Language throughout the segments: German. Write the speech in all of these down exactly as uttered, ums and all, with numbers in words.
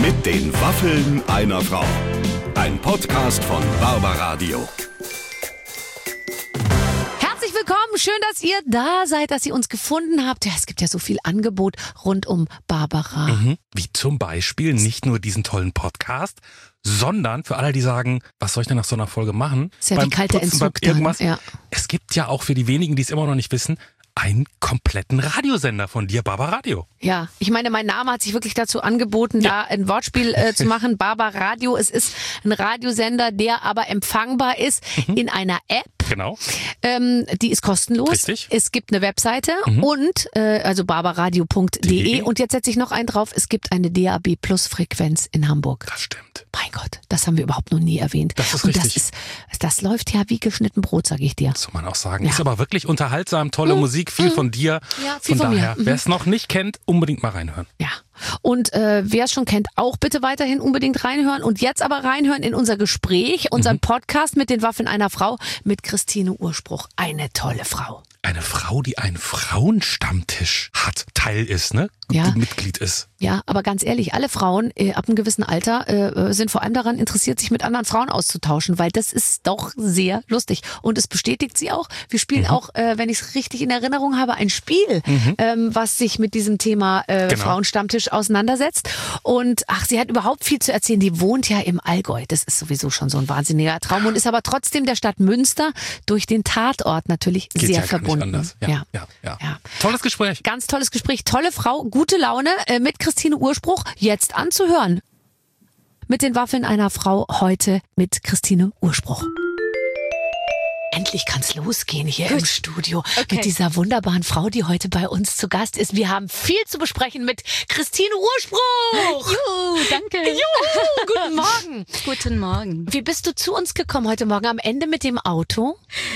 Mit den Waffeln einer Frau. Ein Podcast von Barbaradio. Herzlich willkommen, schön, dass ihr da seid, dass ihr uns gefunden habt. Ja, es gibt ja so viel Angebot rund um Barbara. Mhm. Wie zum Beispiel nicht nur diesen tollen Podcast, sondern für alle, die sagen, was soll ich denn nach so einer Folge machen? Ist ja wie kalter Entzug beim irgendwas. Dann, ja. Es gibt ja auch für die wenigen, die es immer noch nicht wissen, einen kompletten Radiosender von dir, Barbaradio. Ja, ich meine, mein Name hat sich wirklich dazu angeboten, ja. da ein Wortspiel äh, zu machen. Barbaradio, es ist ein Radiosender, der aber empfangbar ist mhm. in einer App. Genau. Ähm, die ist kostenlos. Richtig. Es gibt eine Webseite mhm. und äh, also barbaradio punkt de und jetzt setze ich noch einen drauf, es gibt eine D A B Plus Frequenz in Hamburg. Das stimmt. Mein Gott, das haben wir überhaupt noch nie erwähnt. Das ist und richtig. Das, ist, das läuft ja wie geschnitten Brot, sage ich dir. Soll man auch sagen. Ja. Ist aber wirklich unterhaltsam, tolle mhm. Musik, viel mhm. von dir. Ja, viel von, von daher, mir. Mhm. wer es noch nicht kennt, unbedingt mal reinhören. Ja. Und äh, wer es schon kennt, auch bitte weiterhin unbedingt reinhören. Und jetzt aber reinhören in unser Gespräch, unseren mhm. Podcast mit den Waffeln einer Frau mit Christine Urspruch. Eine tolle Frau. Eine Frau, die einen Frauenstammtisch hat, Teil ist, ne? Ja. Mitglied ist. Ja, aber ganz ehrlich, alle Frauen äh, ab einem gewissen Alter äh, sind vor allem daran interessiert, sich mit anderen Frauen auszutauschen, weil das ist doch sehr lustig. Und es bestätigt sie auch. Wir spielen mhm. auch, äh, wenn ich es richtig in Erinnerung habe, ein Spiel, mhm. ähm, was sich mit diesem Thema äh, genau. Frauenstammtisch auseinandersetzt. Und ach, sie hat überhaupt viel zu erzählen. Die wohnt ja im Allgäu. Das ist sowieso schon so ein wahnsinniger Traum und ist aber trotzdem der Stadt Münster durch den Tatort natürlich Geht's sehr ja verbunden. Gar nicht anders. Ja, ja. Ja, ja. Ja. Tolles Gespräch. Ganz tolles Gespräch. Tolle Frau, gute Laune äh, mit Christine Urspruch. Jetzt anzuhören. Mit den Waffeln einer Frau heute mit Christine Urspruch. Endlich kann's losgehen hier Gut. im Studio okay. mit dieser wunderbaren Frau, die heute bei uns zu Gast ist. Wir haben viel zu besprechen mit Christine Urspruch. Juhu, danke. Juhu, guten Morgen. Guten Morgen. Wie bist du zu uns gekommen heute Morgen? Am Ende mit dem Auto?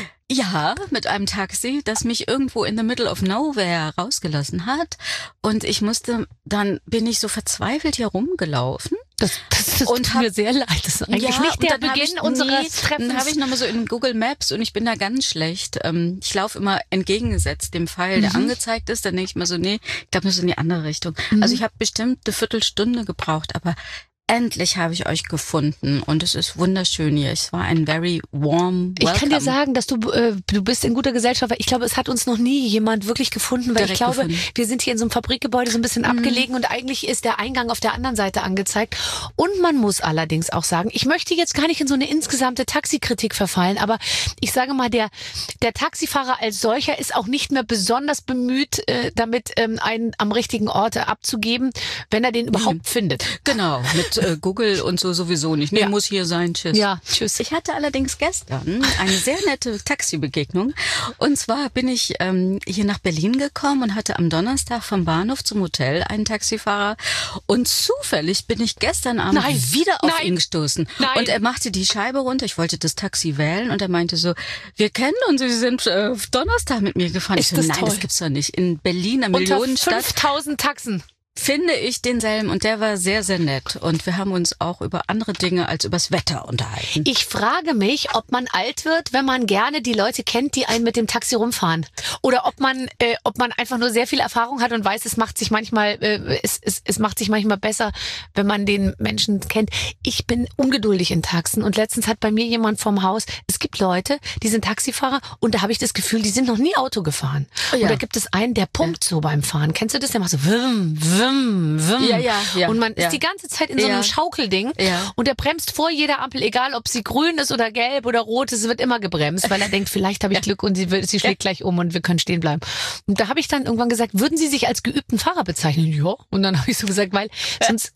Ja, mit einem Taxi, das mich irgendwo in the middle of nowhere rausgelassen hat. Und ich musste, dann bin ich so verzweifelt hier rumgelaufen. Das, das, das und tut hab, mir sehr leid. Das ist eigentlich ja, nicht der Beginn ich, unseres nee, Treffens. Dann habe ich nochmal so in Google Maps und ich bin da ganz schlecht. Ich laufe immer entgegengesetzt dem Pfeil, der mhm. angezeigt ist. Dann denke ich mir so, nee, ich glaube, das ist in die andere Richtung. Mhm. Also ich habe bestimmt eine Viertelstunde gebraucht, aber endlich habe ich euch gefunden und es ist wunderschön hier. Es war ein very warm welcome. Ich kann dir sagen, dass du äh, du bist in guter Gesellschaft, weil ich glaube, es hat uns noch nie jemand wirklich gefunden, weil Direkt ich glaube, gefunden. wir sind hier in so einem Fabrikgebäude so ein bisschen mhm. abgelegen und eigentlich ist der Eingang auf der anderen Seite angezeigt. Und man muss allerdings auch sagen, ich möchte jetzt gar nicht in so eine insgesamte Taxikritik verfallen, aber ich sage mal, der der Taxifahrer als solcher ist auch nicht mehr besonders bemüht, äh, damit ähm, einen am richtigen Ort abzugeben, wenn er den überhaupt mhm. findet. Genau, mit äh, Google und so sowieso nicht. Nee, ja. muss hier sein. Tschüss. Ja, tschüss. Ich hatte allerdings gestern eine sehr nette Taxibegegnung. Und zwar bin ich ähm, hier nach Berlin gekommen und hatte am Donnerstag vom Bahnhof zum Hotel einen Taxifahrer. Und zufällig bin ich gestern Abend Nein. wieder auf Nein. ihn gestoßen. Nein. Und er machte die Scheibe runter. Ich wollte das Taxi wählen und er meinte so, wir kennen uns, Sie sind äh, Donnerstag mit mir gefahren. Ist ich so, das nein, toll. das gibt's doch nicht. In Berlin, einer Unter Millionenstadt. fünftausend Taxen. Finde ich denselben und der war sehr, sehr nett. Und wir haben uns auch über andere Dinge als übers Wetter unterhalten. Ich frage mich, ob man alt wird, wenn man gerne die Leute kennt, die einen mit dem Taxi rumfahren. Oder ob man, äh, ob man einfach nur sehr viel Erfahrung hat und weiß, es macht sich manchmal, äh, es, es, es macht sich manchmal besser, wenn man den Menschen kennt. Ich bin ungeduldig in Taxen und letztens hat bei mir jemand vom Haus, es gibt Leute, die sind Taxifahrer und da habe ich das Gefühl, die sind noch nie Auto gefahren. Oh ja. Und da gibt es einen, der pumpt so beim Fahren. Kennst du das? Der macht so wum, wum. Wum, wum. Ja, ja, ja. Und man ja. ist die ganze Zeit in so einem ja. Schaukelding ja. und der bremst vor jeder Ampel, egal ob sie grün ist oder gelb oder rot, es wird immer gebremst, weil er denkt, vielleicht habe ich Glück und sie, will, sie schlägt gleich um und wir können stehen bleiben. Und da habe ich dann irgendwann gesagt, würden Sie sich als geübten Fahrer bezeichnen? Ja. Und dann habe ich so gesagt, weil sonst,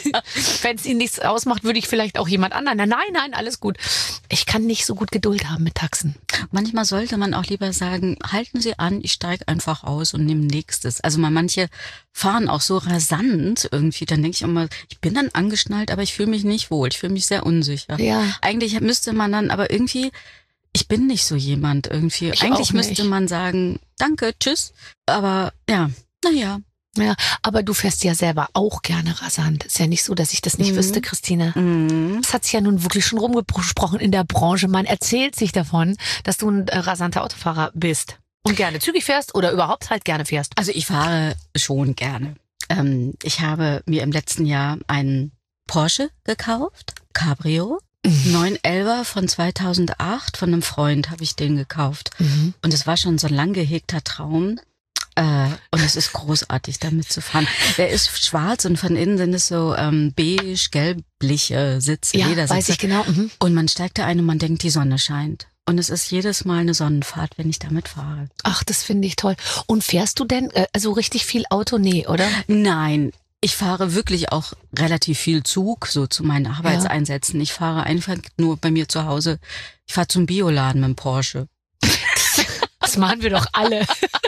wenn es Ihnen nichts ausmacht, würde ich vielleicht auch jemand anderen. Nein, nein, alles gut. Ich kann nicht so gut Geduld haben mit Taxen. Manchmal sollte man auch lieber sagen, halten Sie an, ich steige einfach aus und nehme nächstes. Also mal manche fahren auch so rasant irgendwie, dann denke ich immer, ich bin dann angeschnallt, aber ich fühle mich nicht wohl, ich fühle mich sehr unsicher. Ja. Eigentlich müsste man dann, aber irgendwie, ich bin nicht so jemand irgendwie. Ich Eigentlich auch müsste nicht. man sagen, danke, tschüss, aber ja, naja. Ja, aber du fährst ja selber auch gerne rasant. Ist ja nicht so, dass ich das nicht Mhm. wüsste, Christine. Mhm. Das hat sich ja nun wirklich schon rumgesprochen in der Branche. Man erzählt sich davon, dass du ein äh, rasanter Autofahrer bist und gerne zügig fährst oder überhaupt halt gerne fährst. Also ich fahre schon gerne. Ähm, ich habe mir im letzten Jahr einen Porsche gekauft, Cabrio. neun elfer von zweitausendacht, von einem Freund habe ich den gekauft. Mhm. Und es war schon so ein lang gehegter Traum. Äh, und es ist großartig, damit zu fahren. Der ist schwarz und von innen sind es so ähm, beige, gelbliche Sitze, Ja, Ledersitze. weiß ich genau. Mhm. Und man steigt da ein und man denkt, die Sonne scheint. Und es ist jedes Mal eine Sonnenfahrt, wenn ich damit fahre. Ach, das finde ich toll. Und fährst du denn äh, also richtig viel Auto? Nee, oder? Nein, ich fahre wirklich auch relativ viel Zug, so zu meinen Arbeitseinsätzen. Ich fahre einfach nur bei mir zu Hause. Ich fahre zum Bioladen mit dem Porsche. Das machen wir doch alle.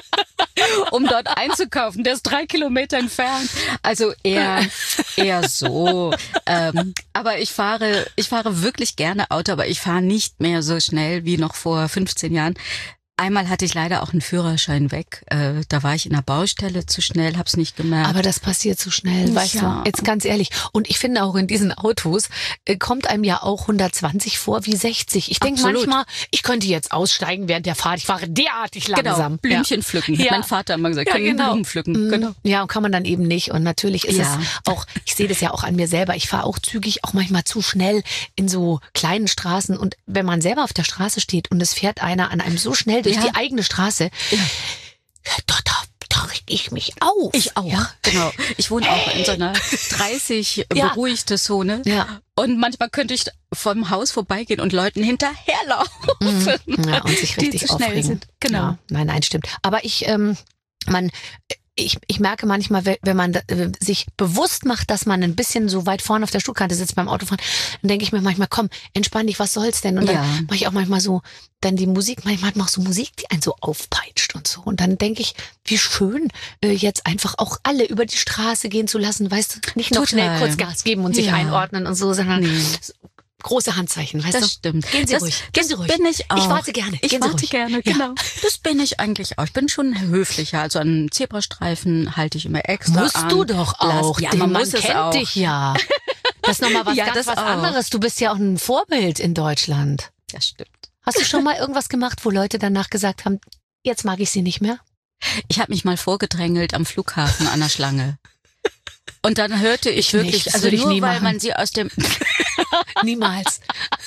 Um dort einzukaufen. Der ist drei Kilometer entfernt. Also eher, eher so. Ähm, aber ich fahre, ich fahre wirklich gerne Auto, aber ich fahre nicht mehr so schnell wie noch vor fünfzehn Jahren. Einmal hatte ich leider auch einen Führerschein weg. Äh, da war ich in der Baustelle zu schnell, hab's nicht gemerkt. Aber das passiert so schnell, weißt Ja. du? Jetzt ganz ehrlich. Und ich finde auch in diesen Autos äh, kommt einem ja auch hundertzwanzig vor wie sechzig. Ich denke Absolut. manchmal, ich könnte jetzt aussteigen während der Fahrt. Ich fahre derartig langsam. Genau, Blümchen pflücken. Ja. Mein Vater hat immer gesagt, Ja, können genau. Blumen pflücken. Mhm. Genau. Ja, und kann man dann eben nicht. Und natürlich ist Ja. es auch, ich sehe das ja auch an mir selber, ich fahre auch zügig, auch manchmal zu schnell in so kleinen Straßen. Und wenn man selber auf der Straße steht und es fährt einer an einem so schnell durch Ja. die eigene Straße, ja. da, da, da reg ich mich auf. Ich auch, Ja. genau. Ich wohne auch in so einer dreißig Ja. beruhigte Zone. Ja. Und manchmal könnte ich vom Haus vorbeigehen und Leuten hinterherlaufen. Mhm. Ja, und sich die richtig zu schnell aufregen. sind. Genau. Ja, nein, nein, stimmt. Aber ich, ähm, man, ich, ich merke manchmal, we- wenn man äh, sich bewusst macht, dass man ein bisschen so weit vorne auf der Stuhlkante sitzt beim Autofahren, dann denke ich mir manchmal, komm, entspann dich, was soll's denn? Und dann Ja. mache ich auch manchmal so, dann die Musik, manchmal mache ich so Musik, die einen so aufpeitscht und so. Und dann denke ich, wie schön, äh, jetzt einfach auch alle über die Straße gehen zu lassen, weißt du, nicht noch Total. schnell kurz Gas geben und sich Ja. einordnen und so, sondern Nee. so große Handzeichen, weißt Das du? stimmt. Gehen Sie das, ruhig, gehen Sie ruhig. Bin ich auch. Ich warte gerne. Ich Gehen Sie warte ruhig. gerne, Ja. genau. Das bin ich eigentlich auch. Ich bin schon höflicher. Also an Zebrastreifen halte ich immer extra Musst an. du doch auch. Ja, denn man man muss es kennt auch. dich ja. Das ist nochmal was Ja, ganz das was auch. anderes. Du bist ja auch ein Vorbild in Deutschland. Das stimmt. Hast du schon mal irgendwas gemacht, wo Leute danach gesagt haben, jetzt mag ich sie nicht mehr? Ich habe mich mal vorgedrängelt am Flughafen an der Schlange. Und dann hörte ich, Ich wirklich, nicht, das also würde ich nur nie weil machen. man sie aus dem Niemals.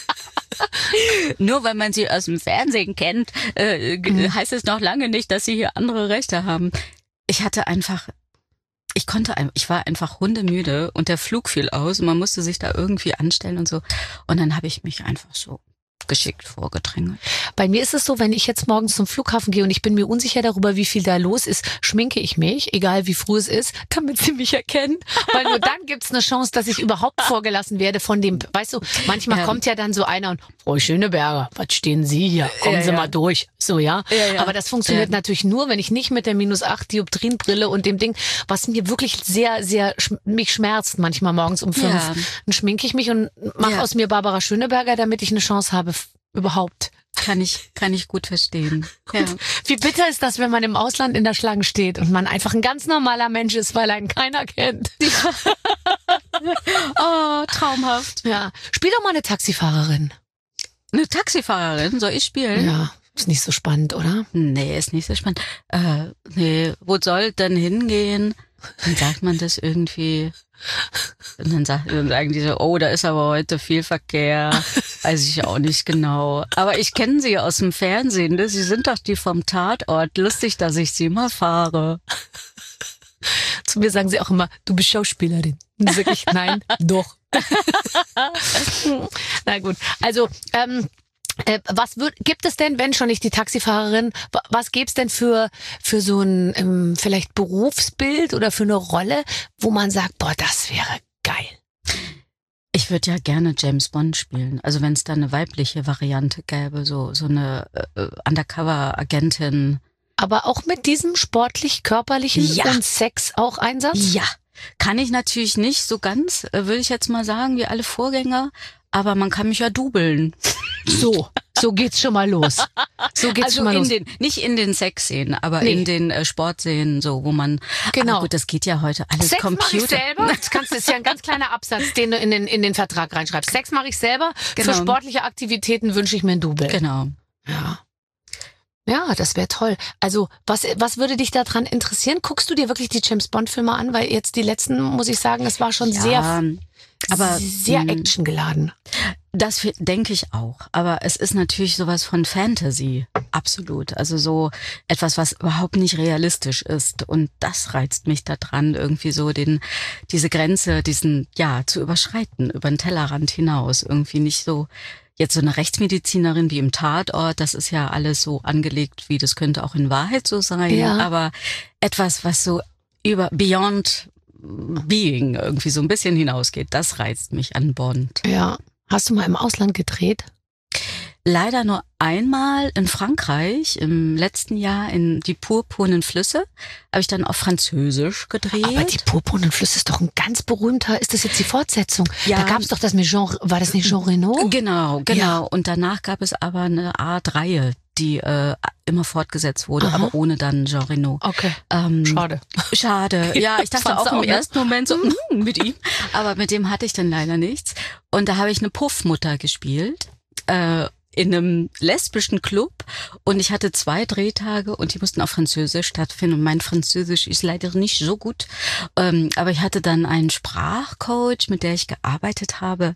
nur weil man sie aus dem Fernsehen kennt, äh, g- Mhm. heißt es noch lange nicht, dass sie hier andere Rechte haben. Ich hatte einfach, ich konnte, ein- ich war einfach hundemüde und der Flug fiel aus und man musste sich da irgendwie anstellen und so. Und dann habe ich mich einfach so geschickt vorgedrängelt. Bei mir ist es so, wenn ich jetzt morgens zum Flughafen gehe und ich bin mir unsicher darüber, wie viel da los ist, schminke ich mich, egal wie früh es ist, damit sie mich erkennen. Weil nur dann gibt's eine Chance, dass ich überhaupt vorgelassen werde von dem, weißt du, manchmal Ja. kommt ja dann so einer und, Frau Schöneberger, was stehen Sie hier? Kommen Ja, Sie ja. mal durch. So, ja. Ja, ja. Aber das funktioniert Ja. natürlich nur, wenn ich nicht mit der minus acht Dioptrienbrille und dem Ding, was mir wirklich sehr, sehr sch- mich schmerzt, manchmal morgens um fünf, Ja. dann schminke ich mich und mache Ja. aus mir Barbara Schöneberger, damit ich eine Chance habe, f- überhaupt. Kann ich, kann ich gut verstehen. Ja. Wie bitter ist das, wenn man im Ausland in der Schlange steht und man einfach ein ganz normaler Mensch ist, weil einen keiner kennt? Oh, traumhaft. Ja. Spiel doch mal eine Taxifahrerin. Eine Taxifahrerin, soll ich spielen? Ja, ist nicht so spannend, oder? Nee, ist nicht so spannend. Äh, nee, wo soll denn hingehen? Dann sagt man das irgendwie. Und dann, sagt, dann sagen die so, oh, da ist aber heute viel Verkehr. Weiß ich auch nicht genau. Aber ich kenne sie aus dem Fernsehen. Ne? Sie sind doch die vom Tatort. Lustig, dass ich sie mal fahre. Zu mir sagen sie auch immer, du bist Schauspielerin. Und dann sag ich, nein, doch. Na gut, also ähm, äh, was würd, gibt es denn, wenn schon nicht die Taxifahrerin, wa- was gäbe es denn für für so ein ähm, vielleicht Berufsbild oder für eine Rolle, wo man sagt, boah, das wäre geil. Ich würde ja gerne James Bond spielen. Also wenn es da eine weibliche Variante gäbe, so so eine äh, Undercover-Agentin. Aber auch mit diesem sportlich-körperlichen Ja. und Sex auch Einsatz? Ja, kann ich natürlich nicht so ganz, äh, würde ich jetzt mal sagen, wie alle Vorgänger. Aber man kann mich ja dubeln. So, so geht's schon mal los. So geht's Also schon mal in los. den, nicht in den Sexszenen, aber Nee. in den äh, Sportszenen, so wo man. Genau. Aber gut, das geht ja heute alles Sex mache ich Computer. selber. Das kannst, das ist ja ein ganz kleiner Absatz, den du in den, in den Vertrag reinschreibst. Sex mache ich selber. Genau. Für sportliche Aktivitäten wünsche ich mir ein Double. Genau. Ja. Ja, das wäre toll. Also, was, was würde dich daran interessieren? Guckst du dir wirklich die James Bond Filme an? Weil jetzt die letzten, muss ich sagen, es war schon Ja, sehr, Aber, sehr mh, actiongeladen. Das fi- denke ich auch. Aber es ist natürlich sowas von Fantasy. Absolut. Also so etwas, was überhaupt nicht realistisch ist. Und das reizt mich daran, irgendwie so den, diese Grenze, diesen, ja, zu überschreiten, über den Tellerrand hinaus. Irgendwie nicht so, jetzt so eine Rechtsmedizinerin wie im Tatort, das ist ja alles so angelegt, wie das könnte auch in Wahrheit so sein. Ja. Aber etwas, was so über, beyond being irgendwie so ein bisschen hinausgeht, das reizt mich an Bond. Ja. Hast du mal im Ausland gedreht? Leider nur einmal in Frankreich, im letzten Jahr in die purpurnen Flüsse, habe ich dann auf Französisch gedreht. Aber die purpurnen Flüsse ist doch ein ganz berühmter, ist das jetzt die Fortsetzung? Ja. Da gab es doch das mit Jean, war das nicht Jean Reno? Genau, genau. Ja. Und danach gab es aber eine Art Reihe, die äh, immer fortgesetzt wurde, Aha. aber ohne dann Jean Reno. Okay. Ähm, Schade. Schade. Ja, ich dachte Fand's auch im auch, ne? ersten Moment so, mm, mit ihm. Aber mit dem hatte ich dann leider nichts. Und da habe ich eine Puffmutter gespielt. Äh, in einem lesbischen Club und ich hatte zwei Drehtage und die mussten auf Französisch stattfinden und mein Französisch ist leider nicht so gut, ähm, aber ich hatte dann einen Sprachcoach, mit der ich gearbeitet habe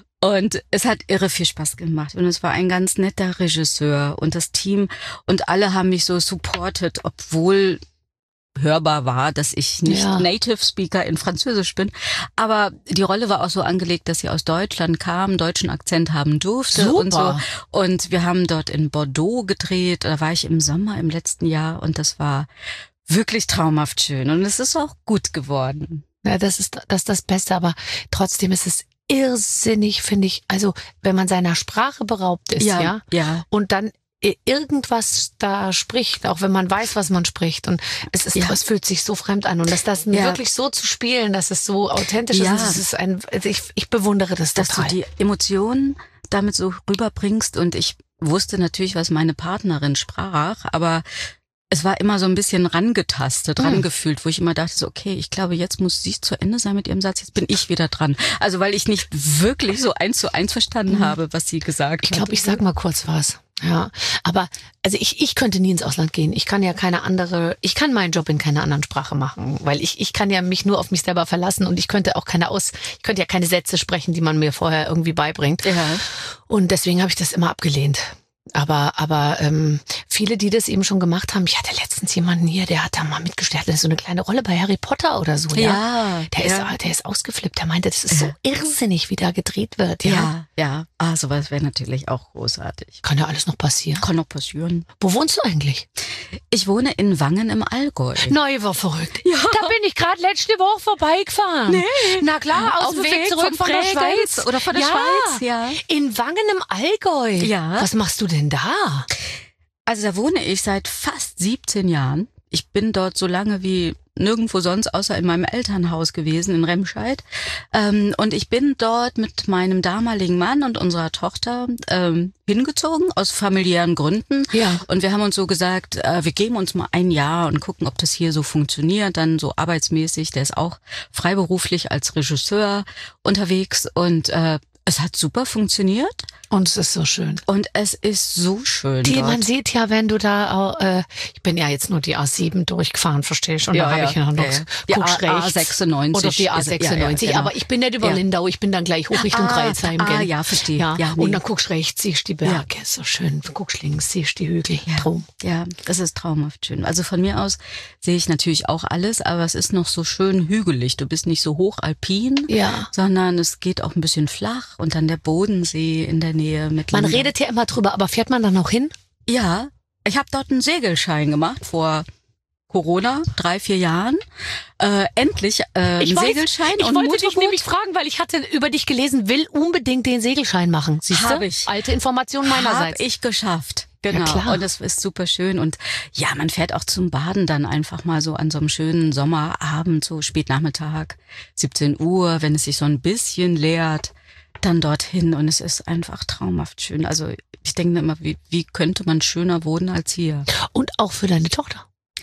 und es hat irre viel Spaß gemacht und es war ein ganz netter Regisseur und das Team und alle haben mich so supportet, obwohl hörbar war, dass ich nicht Ja. Native Speaker in Französisch bin. Aber die Rolle war auch so angelegt, dass sie aus Deutschland kam, deutschen Akzent haben durfte Super. und so. Und wir haben dort in Bordeaux gedreht. Da war ich im Sommer im letzten Jahr und das war wirklich traumhaft schön. Und es ist auch gut geworden. Ja, das ist das, ist das Beste, aber trotzdem ist es irrsinnig, finde ich. Also, wenn man seiner Sprache beraubt ist, ja, ja. und dann i- irgendwas da spricht, auch wenn man weiß, was man spricht. Und es ist, Ja. es fühlt sich so fremd an. Und dass das Ja. wirklich so zu spielen, dass es so authentisch Ja. ist, das ist ein, also ich, ich bewundere das Dass total. du die Emotionen damit so rüberbringst und ich wusste natürlich, was meine Partnerin sprach, aber es war immer so ein bisschen rangetastet, Mhm. rangefühlt, wo ich immer dachte, so, okay, ich glaube, jetzt muss sie zu Ende sein mit ihrem Satz, jetzt bin ich wieder dran. Also weil ich nicht wirklich so eins zu eins verstanden Mhm. habe, was sie gesagt Ich hat. glaube, ich sag mal kurz was. Ja, aber also ich, ich könnte nie ins Ausland gehen. Ich kann ja keine andere, ich kann meinen Job in keiner anderen Sprache machen, weil ich, ich kann ja mich nur auf mich selber verlassen und ich könnte auch keine Aus, ich könnte ja keine Sätze sprechen, die man mir vorher irgendwie beibringt. Ja. Und deswegen habe ich das immer abgelehnt. Aber aber ähm, viele, die das eben schon gemacht haben, ich hatte letztens jemanden hier, der hat da mal mitgestellt, das ist so eine kleine Rolle bei Harry Potter oder so, ja. Ja, Der ja. ist der ist ausgeflippt, der meinte, das ist so Ja. irrsinnig, wie da gedreht wird, ja. Ja, ja. Ah, sowas wäre natürlich auch großartig. Kann ja alles noch passieren. Kann noch passieren. Wo wohnst du eigentlich? Ich wohne in Wangen im Allgäu. Neu war verrückt. Ja. Da bin ich gerade letzte Woche vorbeigefahren. Nee. Na klar, aus Auf dem dem Weg Weg zurück von von der Bregenz Schweiz. oder von der ja. Schweiz, ja. In Wangen im Allgäu. Ja. Was machst du denn da? Also da wohne ich seit fast siebzehn Jahren. Ich bin dort so lange wie nirgendwo sonst, außer in meinem Elternhaus gewesen, in Remscheid. Ähm, und ich bin dort mit meinem damaligen Mann und unserer Tochter ähm, hingezogen, aus familiären Gründen. Ja. Und wir haben uns so gesagt, äh, wir geben uns mal ein Jahr und gucken, ob das hier so funktioniert, dann so arbeitsmäßig. Der ist auch freiberuflich als Regisseur unterwegs und äh, es hat super funktioniert. Und es ist so schön. Und es ist so schön Die, dort. man sieht ja, wenn du da, auch, äh, ich bin ja jetzt nur die A sieben durchgefahren, verstehst du? Und Ja, da habe ja, ich ja noch, ja, ja. Die guckst A- rechts. A96 Oder die A ist- ja, ja, sechsundneunzig. genau. Aber ich bin nicht über Ja. Lindau, ich bin dann gleich hoch Richtung Ah, Kreilsheim. ah, gell? ja, verstehe. Ja. Ja, Und nee. dann guckst rechts, siehst die Berge, so schön. Guckst links, siehst die Hügel. Ja. Traum. Ja, das ist traumhaft schön. Also von mir aus sehe ich natürlich auch alles, aber es ist noch so schön hügelig. Du bist nicht so hochalpin, Ja. sondern es geht auch ein bisschen flach und dann der Bodensee in der Nähe mit Man Lindau. redet ja immer drüber, aber fährt man da noch hin? Ja, ich habe dort einen Segelschein gemacht vor Corona, drei, vier Jahren. Äh, endlich äh, einen Segelschein ich und wollte dich Motorboot. nämlich fragen, weil ich hatte über dich gelesen, will unbedingt den Segelschein machen. Siehst du? Hab ich. Alte Information meinerseits. Hab ich geschafft. Genau. Ja, klar. Und das ist super schön. Und ja, man fährt auch zum Baden dann einfach mal so an so einem schönen Sommerabend, so Spätnachmittag, siebzehn Uhr, wenn es sich so ein bisschen leert, dann dorthin. Und es ist einfach traumhaft schön. Also ich denke mir immer, wie, wie könnte man schöner wohnen als hier? Und auch für deine Tochter.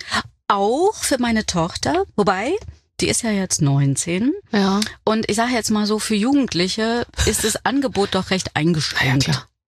Auch für meine Tochter, wobei, die ist ja jetzt neunzehn. Ja. Und ich sage jetzt mal so, für Jugendliche ist das Angebot doch recht eingeschränkt. Ja, klar.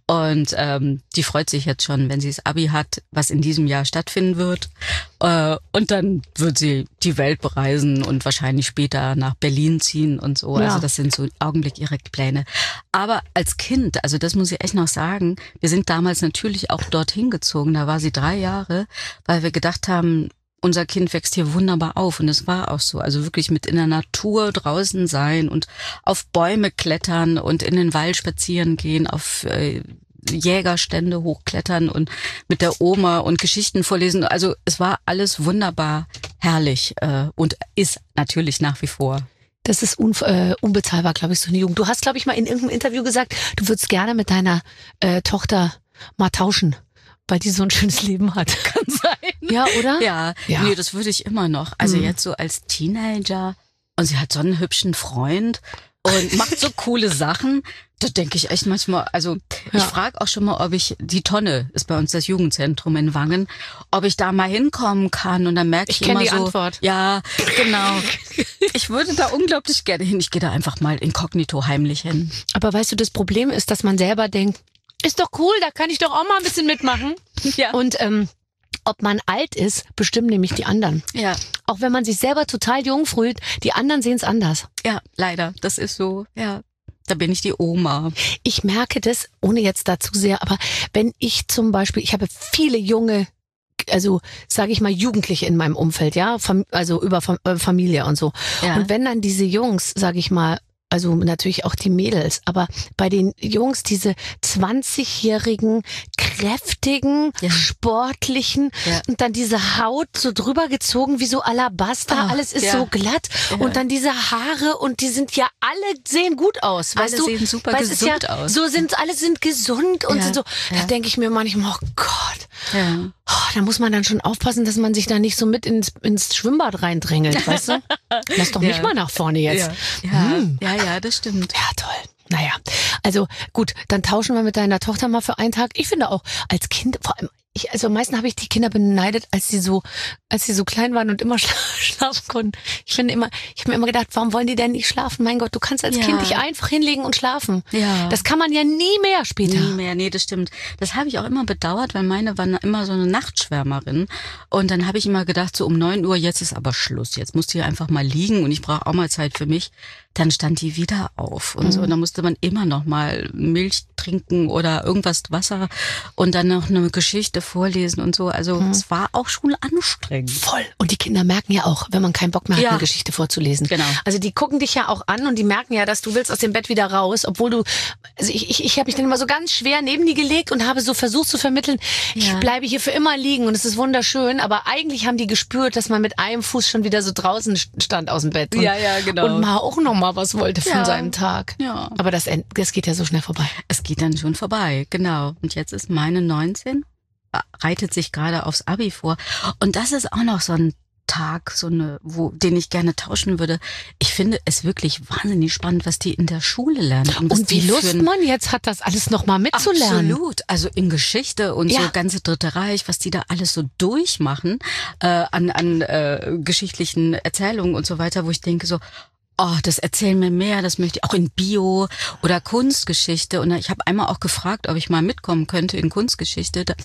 Und ähm, die freut sich jetzt schon, wenn sie das Abi hat, was in diesem Jahr stattfinden wird. Äh, und dann wird sie die Welt bereisen und wahrscheinlich später nach Berlin ziehen und so. Ja. Also das sind so im Augenblick ihre Pläne. Aber als Kind, also das muss ich echt noch sagen, wir sind damals natürlich auch dorthin gezogen. Da war sie drei Jahre, weil wir gedacht haben, unser Kind wächst hier wunderbar auf, und es war auch so. Also wirklich mit in der Natur draußen sein und auf Bäume klettern und in den Wald spazieren gehen, auf äh, Jägerstände hochklettern und mit der Oma und Geschichten vorlesen. Also es war alles wunderbar herrlich äh, und ist natürlich nach wie vor. Das ist un, äh, unbezahlbar, glaube ich, so eine Jugend. Du hast, glaube ich, mal in irgendeinem Interview gesagt, du würdest gerne mit deiner äh, Tochter mal tauschen, weil die so ein schönes Leben hat. Kann sein. Ja, oder? Ja, Ja. nee, das würde ich immer noch. Also Mhm. jetzt so als Teenager, und sie hat so einen hübschen Freund und macht so coole Sachen. Da denke ich echt manchmal, also Ja. ich frage auch schon mal, ob ich, die Tonne ist bei uns das Jugendzentrum in Wangen, ob ich da mal hinkommen kann, und dann merke ich, Ich kenn immer die so, Antwort. ja, genau. Ich würde da unglaublich gerne hin. Ich gehe da einfach mal inkognito heimlich hin. Aber weißt du, das Problem ist, dass man selber denkt, ist doch cool, da kann ich doch auch mal ein bisschen mitmachen. Ja. Und ähm, ob man alt ist, bestimmen nämlich die anderen. Ja, Auch wenn man sich selber total jung fühlt, die anderen sehen es anders. ja, leider. Das ist so, ja. Da bin ich die Oma. Ich merke das, ohne jetzt dazu sehr, aber wenn ich zum Beispiel, ich habe viele junge, also sage ich mal Jugendliche in meinem Umfeld, ja, Fam- also über Fam- äh, Familie und so. Ja. Und wenn dann diese Jungs, sage ich mal, also natürlich auch die Mädels, aber bei den Jungs diese zwanzigjährigen, kräftigen, Ja. sportlichen Ja. und dann diese Haut so drüber gezogen wie so Alabaster, Ah, alles ist ja. so glatt Ja. und dann diese Haare und die sind ja alle sehen gut aus, weißt Alle du? sehen super Weil es ist gesund ja, aus. So sind alle sind gesund und Ja, sind so. Da ja. denke ich mir manchmal, oh Gott, Ja. oh, da muss man dann schon aufpassen, dass man sich da nicht so mit ins, ins Schwimmbad reindrängelt, weißt du? Lass doch Ja. nicht mal nach vorne jetzt. Ja, ja, Hm. ja, ja, das stimmt. Ja, toll. Naja, also gut, dann tauschen wir mit deiner Tochter mal für einen Tag. Ich finde auch, als Kind, vor allem, ich, also am meisten habe ich die Kinder beneidet, als sie so, als sie so klein waren und immer schla schlafen konnten. Ich finde immer, ich habe mir immer gedacht, warum wollen die denn nicht schlafen? Mein Gott, du kannst als Ja. Kind dich einfach hinlegen und schlafen. Ja. Das kann man ja nie mehr später. Nie mehr, nee, das stimmt. Das habe ich auch immer bedauert, weil meine war immer so eine Nachtschwärmerin. Und dann habe ich immer gedacht, so um neun Uhr, jetzt ist aber Schluss. Jetzt muss die einfach mal liegen und ich brauche auch mal Zeit für mich. Dann stand die wieder auf und so. Und dann musste man immer noch mal Milch trinken oder irgendwas Wasser und dann noch eine Geschichte vorlesen und so. Also es war auch schon anstrengend. Voll. Und die Kinder merken ja auch, wenn man keinen Bock mehr hat, Ja. eine Geschichte vorzulesen. Genau. Also die gucken dich ja auch an und die merken ja, dass du willst aus dem Bett wieder raus, obwohl du, also ich, ich, ich habe mich dann immer so ganz schwer neben die gelegt und habe so versucht zu vermitteln, ich Ja. bleibe hier für immer liegen und es ist wunderschön, aber eigentlich haben die gespürt, dass man mit einem Fuß schon wieder so draußen stand aus dem Bett. Und, Ja, ja, genau. Und mal auch noch mal was wollte von Ja. seinem Tag. Ja. Aber das, end- das geht ja so schnell vorbei. Es geht dann schon vorbei, genau. Und jetzt ist meine neunzehn, reitet sich gerade aufs Abi vor. Und das ist auch noch so ein Tag, so eine, wo, den ich gerne tauschen würde. Ich finde es wirklich wahnsinnig spannend, was die in der Schule lernen. was Und wie die für Lust ein- man jetzt hat, das alles noch mal mitzulernen. Absolut. Also in Geschichte und Ja. so ganze Dritte Reich, was die da alles so durchmachen äh, an, an äh, geschichtlichen Erzählungen und so weiter, wo ich denke so, oh, das erzählen mir mehr, das möchte ich auch in Bio oder Kunstgeschichte. Und ich habe einmal auch gefragt, ob ich mal mitkommen könnte in Kunstgeschichte. Da,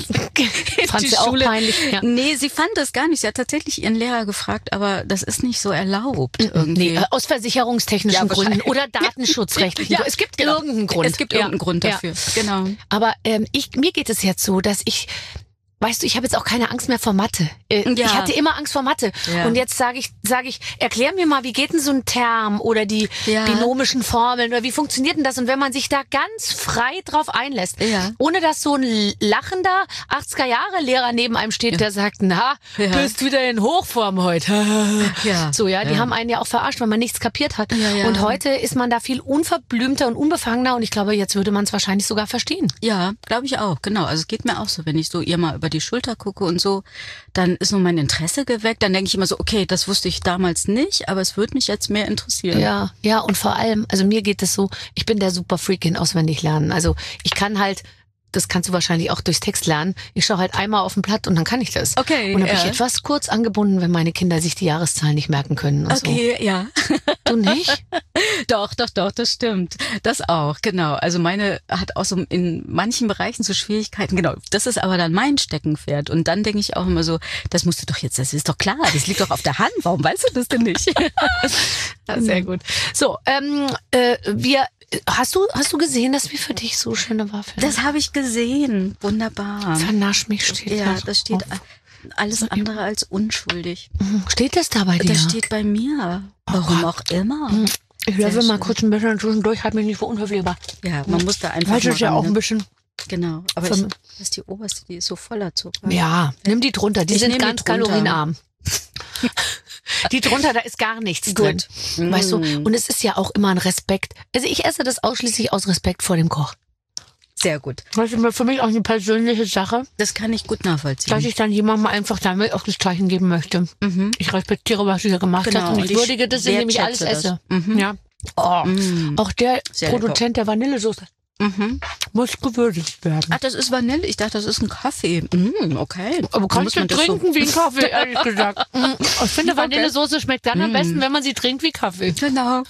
Fand die sie auch Schule- peinlich. Ja. Nee, sie fand das gar nicht. Sie hat tatsächlich ihren Lehrer gefragt, aber das ist nicht so erlaubt irgendwie. Nee, äh, aus versicherungstechnischen Ja, Gründen wahrscheinlich. oder datenschutzrechtlichen Ja, Gründen. Es gibt genau. irgendeinen Grund. Es gibt Ja. irgendeinen Grund Ja. dafür. Genau. Aber ähm, ich, mir geht es jetzt so, dass ich, weißt du, ich habe jetzt auch keine Angst mehr vor Mathe. Äh, Ja. Ich hatte immer Angst vor Mathe. Ja. Und jetzt sage ich, sage ich, erklär mir mal, wie geht denn so ein Term oder die Ja. binomischen Formeln oder wie funktioniert denn das? Und wenn man sich da ganz frei drauf einlässt, Ja. ohne dass so ein lachender achtziger-Jahre-Lehrer neben einem steht, der sagt, na, Ja. bist wieder in Hochform heute. Ja. So, ja, die Ja. haben einen ja auch verarscht, weil man nichts kapiert hat. Ja, ja. Und heute ist man da viel unverblümter und unbefangener und ich glaube, jetzt würde man es wahrscheinlich sogar verstehen. Ja, glaube ich auch, genau. Also es geht mir auch so, wenn ich so ihr mal über die Schulter gucke und so, dann ist nur mein Interesse geweckt. Dann denke ich immer so, okay, das wusste ich damals nicht, aber es würde mich jetzt mehr interessieren. Ja, ja, und vor allem, also mir geht es so, ich bin der Superfreak in Auswendiglernen. Also ich kann halt das kannst du wahrscheinlich auch durchs Text lernen. Ich schaue halt einmal auf ein Blatt und dann kann ich das. Okay, Und dann bin ja. ich etwas kurz angebunden, wenn meine Kinder sich die Jahreszahlen nicht merken können. Und Okay, ja. So. Du nicht? Doch, doch, doch, das stimmt. Das auch, genau. Also meine hat auch so in manchen Bereichen so Schwierigkeiten. Genau, das ist aber dann mein Steckenpferd. Und dann denke ich auch immer so, das musst du doch jetzt, das ist doch klar, das liegt doch auf der Hand. Warum weißt du das denn nicht? Ja, sehr gut. So, ähm, äh, wir, hast du, hast du gesehen, dass wir für dich so schöne Waffeln? Das habe ich gesehen. Wunderbar. Vernasch mich steht Ja, da das steht drauf. alles andere als unschuldig. Steht das da bei dir? Das steht bei mir. Warum auch immer. Ich löffel Sehr mal schön. kurz ein bisschen zwischendurch, halt mich nicht für unhöflich. Ja, man muss da einfach Weil das mal ist ja ran, auch ne? ein bisschen. Genau, aber Für- ich, das ist die oberste, die ist so voller Zucker. Ja, nimm die drunter. Die Ich sind nehm die ganz drunter. kalorienarm. Die drunter, da ist gar nichts drin. Gut. Weißt du? Mm. Und es ist ja auch immer ein Respekt. Also ich esse das ausschließlich aus Respekt vor dem Koch. Sehr gut. Das ist für mich auch eine persönliche Sache, Das kann ich gut nachvollziehen. dass ich dann jemandem einfach damit auch das Zeichen geben möchte. Mhm. Ich respektiere, was er gemacht Genau, hat und und ich ich würdige das, indem ich alles wertschätze das. esse. Mhm. Ja. Oh. Mm. Auch der Sehr Produzent der Vanillesoße Mhm. muss gewürdigt werden. Ach, das ist Vanille. Ich dachte, das ist ein Kaffee. Mm, okay. Aber Dann kannst muss du man das so- trinken wie ein Kaffee, ehrlich gesagt. Mm, Ich finde, Okay. Vanillesoße schmeckt dann am Mm. besten, wenn man sie trinkt wie Kaffee. Genau.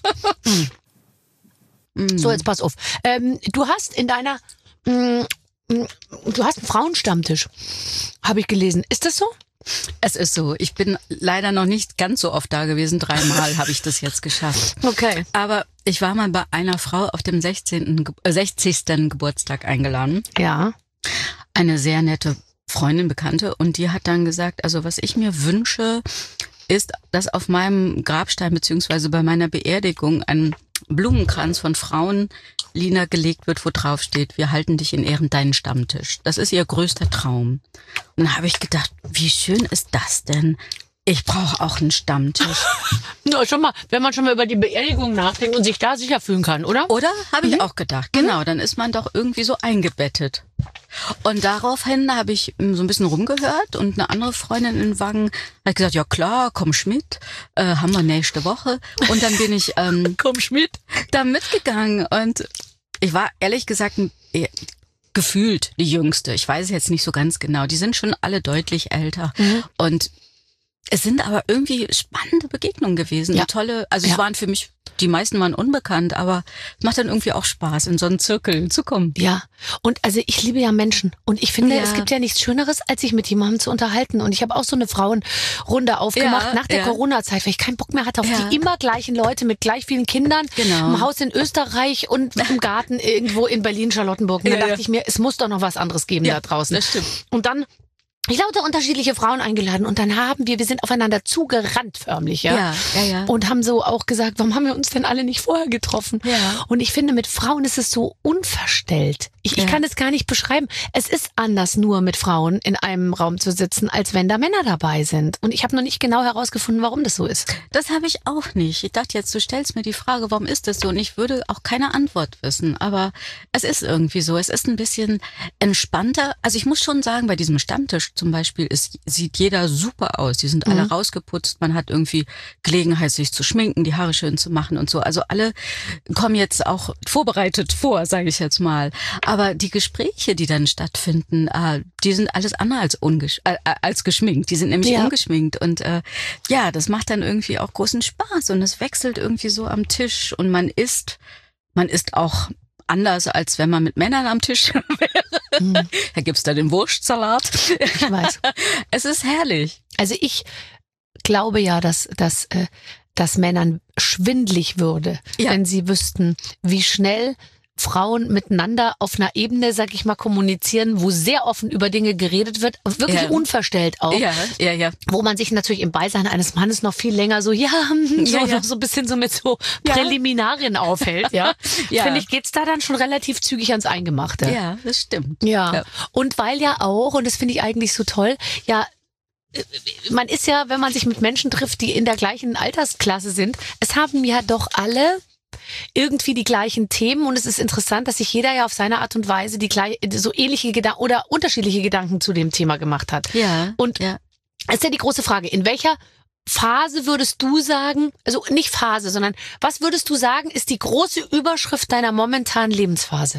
Mm. So, jetzt pass auf. Ähm, du hast in deiner, mm, mm, du hast einen Frauenstammtisch, habe ich gelesen. Ist das so? Es ist so. Ich bin leider noch nicht ganz so oft da gewesen. Dreimal habe ich das jetzt geschafft. Okay. Aber ich war mal bei einer Frau auf dem sechzehnten. Ge- äh, sechzigsten Geburtstag eingeladen. Ja. Eine sehr nette Freundin, Bekannte. Und die hat dann gesagt, also was ich mir wünsche, ist, dass auf meinem Grabstein beziehungsweise bei meiner Beerdigung ein Blumenkranz von Frauenlieder gelegt wird, wo drauf steht, wir halten dich in Ehren, deinen Stammtisch. Das ist ihr größter Traum. Und dann habe ich gedacht, wie schön ist das denn? Ich brauche auch einen Stammtisch. Ja, schon mal, wenn man schon mal über die Beerdigung nachdenkt und sich da sicher fühlen kann, oder? Oder? Habe ich auch gedacht. Genau, dann ist man doch irgendwie so eingebettet. Und daraufhin habe ich ähm, so ein bisschen rumgehört und eine andere Freundin in Wangen hat gesagt, ja klar, komm Schmidt, äh, haben wir nächste Woche. Und dann bin ich ähm, Komm, Schmidt. da mitgegangen und ich war ehrlich gesagt ein- eh, gefühlt die Jüngste. Ich weiß es jetzt nicht so ganz genau. Die sind schon alle deutlich älter. Und es sind aber irgendwie spannende Begegnungen gewesen. Ja. Tolle, also Ja. es waren für mich, die meisten waren unbekannt, aber es macht dann irgendwie auch Spaß, in so einen Zirkel zu kommen. Ja, und also ich liebe ja Menschen und ich finde, Ja. es gibt ja nichts Schöneres, als sich mit jemandem zu unterhalten. Und ich habe auch so eine Frauenrunde aufgemacht Ja, nach der ja. Corona-Zeit, weil ich keinen Bock mehr hatte auf Ja. die immer gleichen Leute mit gleich vielen Kindern Genau. im Haus in Österreich und im Garten irgendwo in Berlin-Charlottenburg. Und dann Ja, dachte ja. ich mir, es muss doch noch was anderes geben Ja, da draußen. das stimmt. Und dann ich lauter unterschiedliche Frauen eingeladen und dann haben wir, wir sind aufeinander zugerannt förmlich, ja. Ja, ja, ja. Und haben so auch gesagt, warum haben wir uns denn alle nicht vorher getroffen? Ja. Und ich finde, mit Frauen ist es so unverstellt. Ich, ich Ja. kann es gar nicht beschreiben. Es ist anders, nur mit Frauen in einem Raum zu sitzen, als wenn da Männer dabei sind. Und ich habe noch nicht genau herausgefunden, warum das so ist. Das habe ich auch nicht. Ich dachte jetzt, du stellst mir die Frage, warum ist das so? Und ich würde auch keine Antwort wissen. Aber es ist irgendwie so. Es ist ein bisschen entspannter. Also ich muss schon sagen, bei diesem Stammtisch zum Beispiel ist, sieht jeder super aus. Die sind alle Mhm. rausgeputzt. Man hat irgendwie Gelegenheit, sich zu schminken, die Haare schön zu machen und so. Also alle kommen jetzt auch vorbereitet vor, sage ich jetzt mal. Aber die Gespräche, die dann stattfinden, äh, die sind alles andere als, ungesch äh, als geschminkt. Die sind nämlich Ja. ungeschminkt. Und äh, ja, das macht dann irgendwie auch großen Spaß. Und es wechselt irgendwie so am Tisch. Und man isst, man isst auch anders, als wenn man mit Männern am Tisch wäre. Mhm. Da gibt's da den Wurstsalat. Ich weiß. Es ist herrlich. Also ich glaube ja, dass, dass, äh, dass Männern schwindlig würde, Ja. wenn sie wüssten, wie schnell Frauen miteinander auf einer Ebene, sag ich mal, kommunizieren, wo sehr offen über Dinge geredet wird, wirklich Ja. unverstellt auch. Ja, ja, ja. Wo man sich natürlich im Beisein eines Mannes noch viel länger so, ja, hm, so, Ja, ja. so ein bisschen so mit so Ja. Präliminarien aufhält, ja. Ja. Finde ich, geht's da dann schon relativ zügig ans Eingemachte. Ja, das stimmt. Ja. Ja. Und weil ja auch, und das finde ich eigentlich so toll, ja, äh, man ist ja, wenn man sich mit Menschen trifft, die in der gleichen Altersklasse sind, es haben ja doch alle irgendwie die gleichen Themen und es ist interessant, dass sich jeder ja auf seine Art und Weise die gleich, so ähnliche Gedanken oder unterschiedliche Gedanken zu dem Thema gemacht hat. Ja. Und ja. es ist ja die große Frage, in welcher Phase würdest du sagen, also nicht Phase, sondern was würdest du sagen, ist die große Überschrift deiner momentanen Lebensphase?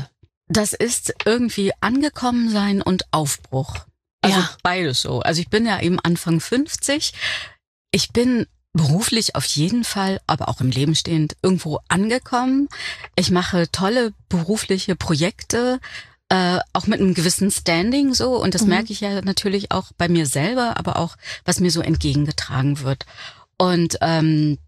Das ist irgendwie angekommen sein und Aufbruch. Also Ja. beides so. Also ich bin ja eben Anfang fünfzig. Ich bin beruflich auf jeden Fall, aber auch im Leben stehend irgendwo angekommen. Ich mache tolle berufliche Projekte, äh, auch mit einem gewissen Standing so. Und das Mhm. merke ich ja natürlich auch bei mir selber, aber auch, was mir so entgegengetragen wird. Und ähm,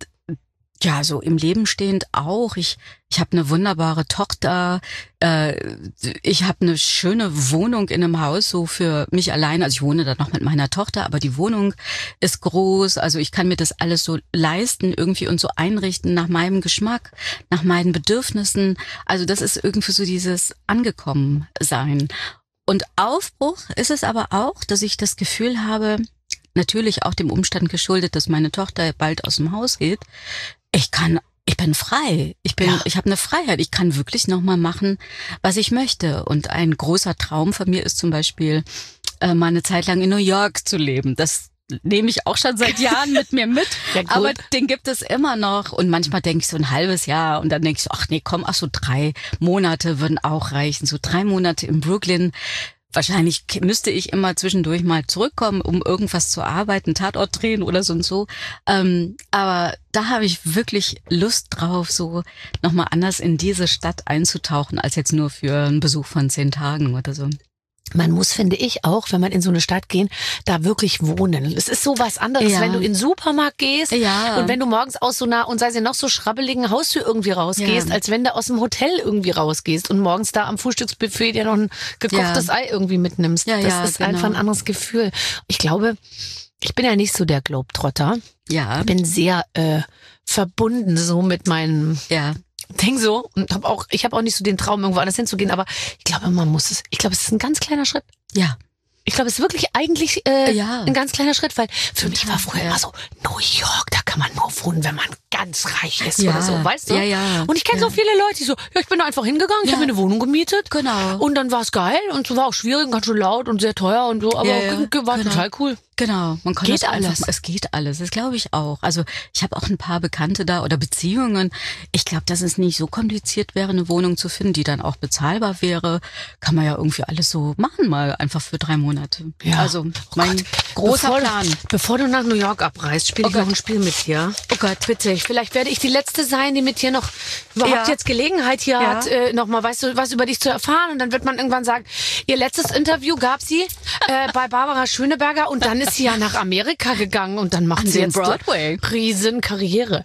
ja, so im Leben stehend auch. Ich ich habe eine wunderbare Tochter. Äh, ich habe eine schöne Wohnung in einem Haus so für mich allein. Also ich wohne da noch mit meiner Tochter, aber die Wohnung ist groß. Also ich kann mir das alles so leisten irgendwie und so einrichten nach meinem Geschmack, nach meinen Bedürfnissen. Also das ist irgendwie so dieses Angekommensein. Und Aufbruch ist es aber auch, dass ich das Gefühl habe, natürlich auch dem Umstand geschuldet, dass meine Tochter bald aus dem Haus geht. Ich kann, ich bin frei. Ich bin, Ja. ich habe eine Freiheit. Ich kann wirklich noch mal machen, was ich möchte. Und ein großer Traum von mir ist zum Beispiel, äh, mal eine Zeit lang in New York zu leben. Das nehme ich auch schon seit Jahren mit mir mit. Ja, gut. Aber den gibt es immer noch. Und manchmal denke ich so ein halbes Jahr und dann denke ich so, ach nee, komm, ach so drei Monate würden auch reichen. So drei Monate in Brooklyn. Wahrscheinlich müsste ich immer zwischendurch mal zurückkommen, um irgendwas zu arbeiten, Tatort drehen oder so und so. Ähm, aber da habe ich wirklich Lust drauf, so nochmal anders in diese Stadt einzutauchen, als jetzt nur für einen Besuch von zehn Tagen oder so. Man muss, finde ich, auch, wenn man in so eine Stadt gehen, da wirklich wohnen. Es ist so was anderes, Ja. wenn du in den Supermarkt gehst Ja. und wenn du morgens aus so einer, und sei sie noch so schrabbeligen Haustür irgendwie rausgehst, Ja. als wenn du aus dem Hotel irgendwie rausgehst und morgens da am Frühstücksbuffet dir noch ein gekochtes Ja. Ei irgendwie mitnimmst. Ja, das ja, ist genau. einfach ein anderes Gefühl. Ich glaube, ich bin ja nicht so der Globetrotter. Ja, Ich bin sehr äh, verbunden so mit meinem ja. Ding so und habe auch, ich habe auch nicht so den Traum, irgendwo anders hinzugehen, aber ich glaube, man muss es, ich glaube, es ist ein ganz kleiner Schritt. Ja. Ich glaube, es ist wirklich eigentlich äh, Ja. ein ganz kleiner Schritt, weil für mich war früher ja. immer so, New York, da kann man nur wohnen, wenn man ganz reich ist Ja. oder so, weißt du? Ja, ja. Und ich kenne Ja. so viele Leute, die so, ja, ich bin da einfach hingegangen, ich Ja. habe mir eine Wohnung gemietet. Genau. Und dann war es geil und es war auch schwierig und ganz schön laut und sehr teuer und so, aber Ja, ja. war Genau. total cool. Genau, man kann Geht das einfach, alles. Es geht alles, das glaube ich auch. Also ich habe auch ein paar Bekannte da oder Beziehungen. Ich glaube, dass es nicht so kompliziert wäre, eine Wohnung zu finden, die dann auch bezahlbar wäre. Kann man ja irgendwie alles so machen, mal einfach für drei Monate. Ja. Also mein Gott, großer bevor, Plan. Bevor du nach New York abreist, spiele Oh ich noch Gott. ein Spiel mit dir. Oh Gott. Bitte, vielleicht werde ich die Letzte sein, die mit dir noch überhaupt Ja. jetzt Gelegenheit hier Ja. hat, äh, noch mal, weißt du, was über dich zu erfahren. Und dann wird man irgendwann sagen, ihr letztes Interview gab sie äh, bei Barbara Schöneberger und dann ist sie ja nach Amerika gegangen und dann macht An sie den jetzt Broadway. riesen Karriere.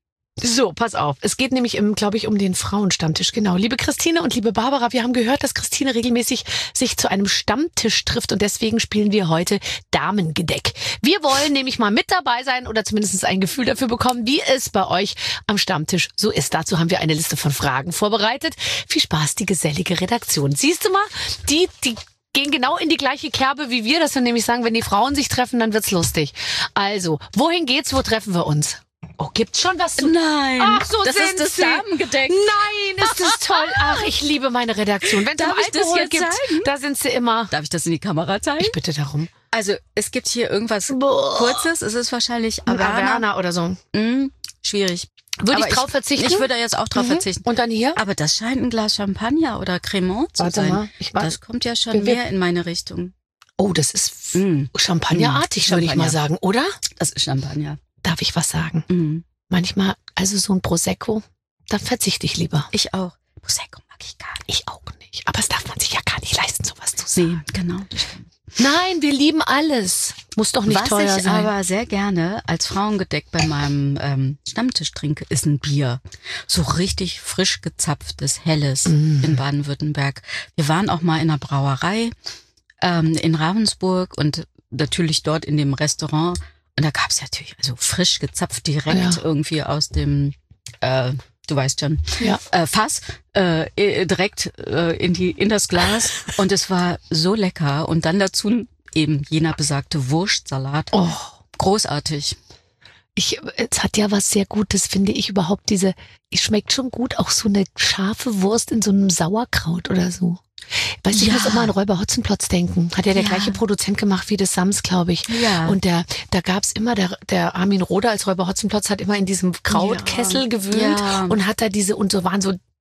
So, pass auf. Es geht nämlich, glaube ich, um den Frauenstammtisch. Genau. Liebe Christine und liebe Barbara, wir haben gehört, dass Christine regelmäßig sich zu einem Stammtisch trifft und deswegen spielen wir heute Damengedeck. Wir wollen nämlich mal mit dabei sein oder zumindest ein Gefühl dafür bekommen, wie es bei euch am Stammtisch so ist. Dazu haben wir eine Liste von Fragen vorbereitet. Viel Spaß, die gesellige Redaktion. Siehst du mal, die, die gehen genau in die gleiche Kerbe wie wir, dass wir nämlich sagen, wenn die Frauen sich treffen, dann wird's lustig. Also, wohin geht's, wo treffen wir uns? Oh, gibt's schon was zu... Nein, Ach, so das sind ist das sie. Damengedeck. Nein, ist das toll. Ach, ich liebe meine Redaktion. Wenn es um Darf ich das Alkohol jetzt gibt, zeigen? da sind sie immer. Darf ich das in die Kamera zeigen? Ich bitte darum. Also es gibt hier irgendwas Boah. Kurzes. Es ist wahrscheinlich Averna Averna. oder so. Hm, schwierig. Würde Aber ich drauf verzichten? Ich würde jetzt auch drauf Mhm. verzichten. Und dann hier? Aber das scheint ein Glas Champagner oder Cremant zu Warte sein. mal, ich warte. Das kommt ja schon Wir- wir- mehr in meine Richtung. Oh, das ist Mm. Champagnerartig, Mm, würde ich mal Champagner. sagen, oder? Das ist Champagner. Darf ich was sagen? Mm. Manchmal, also so ein Prosecco, da verzichte ich lieber. Ich auch. Prosecco mag ich gar nicht. Ich auch nicht. Aber es darf man sich ja gar nicht leisten, sowas zu Nee, sagen. genau. Das stimmt. Nein, wir lieben alles. Muss doch nicht Was teuer ich sein. aber sehr gerne als Frauengedeck bei meinem ähm, Stammtisch trinke, ist ein Bier. So richtig frisch gezapftes, helles Mm. in Baden-Württemberg. Wir waren auch mal in einer Brauerei ähm, in Ravensburg und natürlich dort in dem Restaurant. Und da gab's natürlich also frisch gezapft direkt Ja. irgendwie aus dem, äh, du weißt schon, Ja. äh, Fass äh, äh, direkt äh, in die in das Glas. Und es war so lecker. Und dann dazu eben jener besagte Wurstsalat. Oh. Großartig. Ich, es hat ja was sehr Gutes, finde ich überhaupt. Diese, es schmeckt schon gut, auch so eine scharfe Wurst in so einem Sauerkraut oder so. Weißt du, ich Ja. muss immer an Räuber Hotzenplotz denken. Hat ja der Ja. gleiche Produzent gemacht wie das Sams, glaube ich. Ja. Und der, da gab's immer, der, der Armin Roder als Räuber Hotzenplotz hat immer in diesem Krautkessel Ja. gewühlt Ja. und hat da diese, und so waren so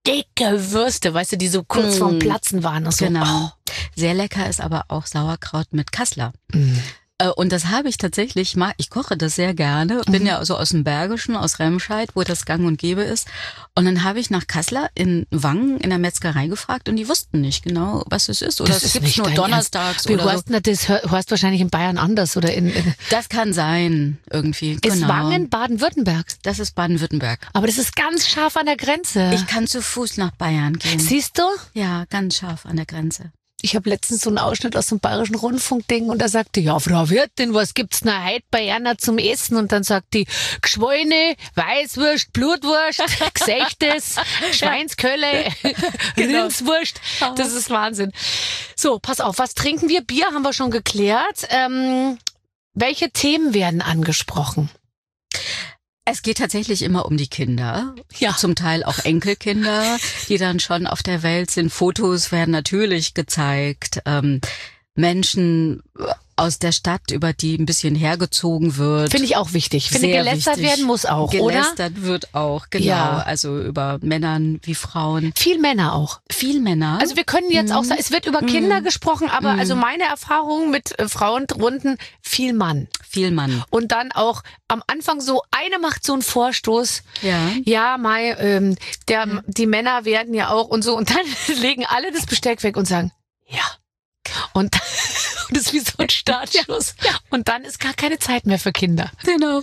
dicke Würste, weißt du, die so kurz mm. vorm Platzen waren. Und so. Genau. Oh. Sehr lecker ist aber auch Sauerkraut mit Kassler. Mm. Und das habe ich tatsächlich mal, ich koche das sehr gerne, bin Mhm. ja so aus dem Bergischen, aus Remscheid, wo das gang und gäbe ist. Und dann habe ich nach Kassler in Wangen in der Metzgerei gefragt und die wussten nicht genau, was es ist. Oder Das es ist gibt's nicht nur dein donnerstags Ernst. Wie oder heißt so. denn das? Das heißt wahrscheinlich in Bayern anders oder in, in Das kann sein, irgendwie. ist Genau. Wangen Baden-Württemberg. Das ist Baden-Württemberg. Aber das ist ganz scharf an der Grenze. Ich kann zu Fuß nach Bayern gehen. Siehst du? Ja, ganz scharf an der Grenze. Ich habe letztens so einen Ausschnitt aus dem Bayerischen Rundfunkding und da sagte, ja, Frau Wirtin, was gibt's denn heute bei Erna zum Essen? Und dann sagt die, Geschwollene, Weißwurst, Blutwurst, Gesächtes, Schweinskölle, Genau. Rindswurst. Das ist Wahnsinn. So, pass auf, was trinken wir? Bier haben wir schon geklärt. Ähm, welche Themen werden angesprochen? Es geht tatsächlich immer um die Kinder. Ja. Zum Teil auch Enkelkinder, die dann schon auf der Welt sind. Fotos werden natürlich gezeigt. Ähm, Menschen aus der Stadt, über die ein bisschen hergezogen wird. Finde ich auch wichtig. Finde, Sehr gelästert wichtig. werden muss auch, oder? Gelästert wird auch, genau. Ja. Also über Männern wie Frauen. Viel Männer auch. Viel Männer. Also wir können jetzt auch sagen, es wird über Kinder gesprochen, aber also meine Erfahrung mit äh, Frauenrunden, viel Mann. viel Mann. Und dann auch am Anfang so, eine macht so einen Vorstoß. Ja. Ja, Mai, ähm, der, die Männer werden ja auch und so. Und dann legen alle das Besteck weg und sagen, ja. Und, und das ist wie so ein Startschuss. Ja. Und dann ist gar keine Zeit mehr für Kinder. Genau.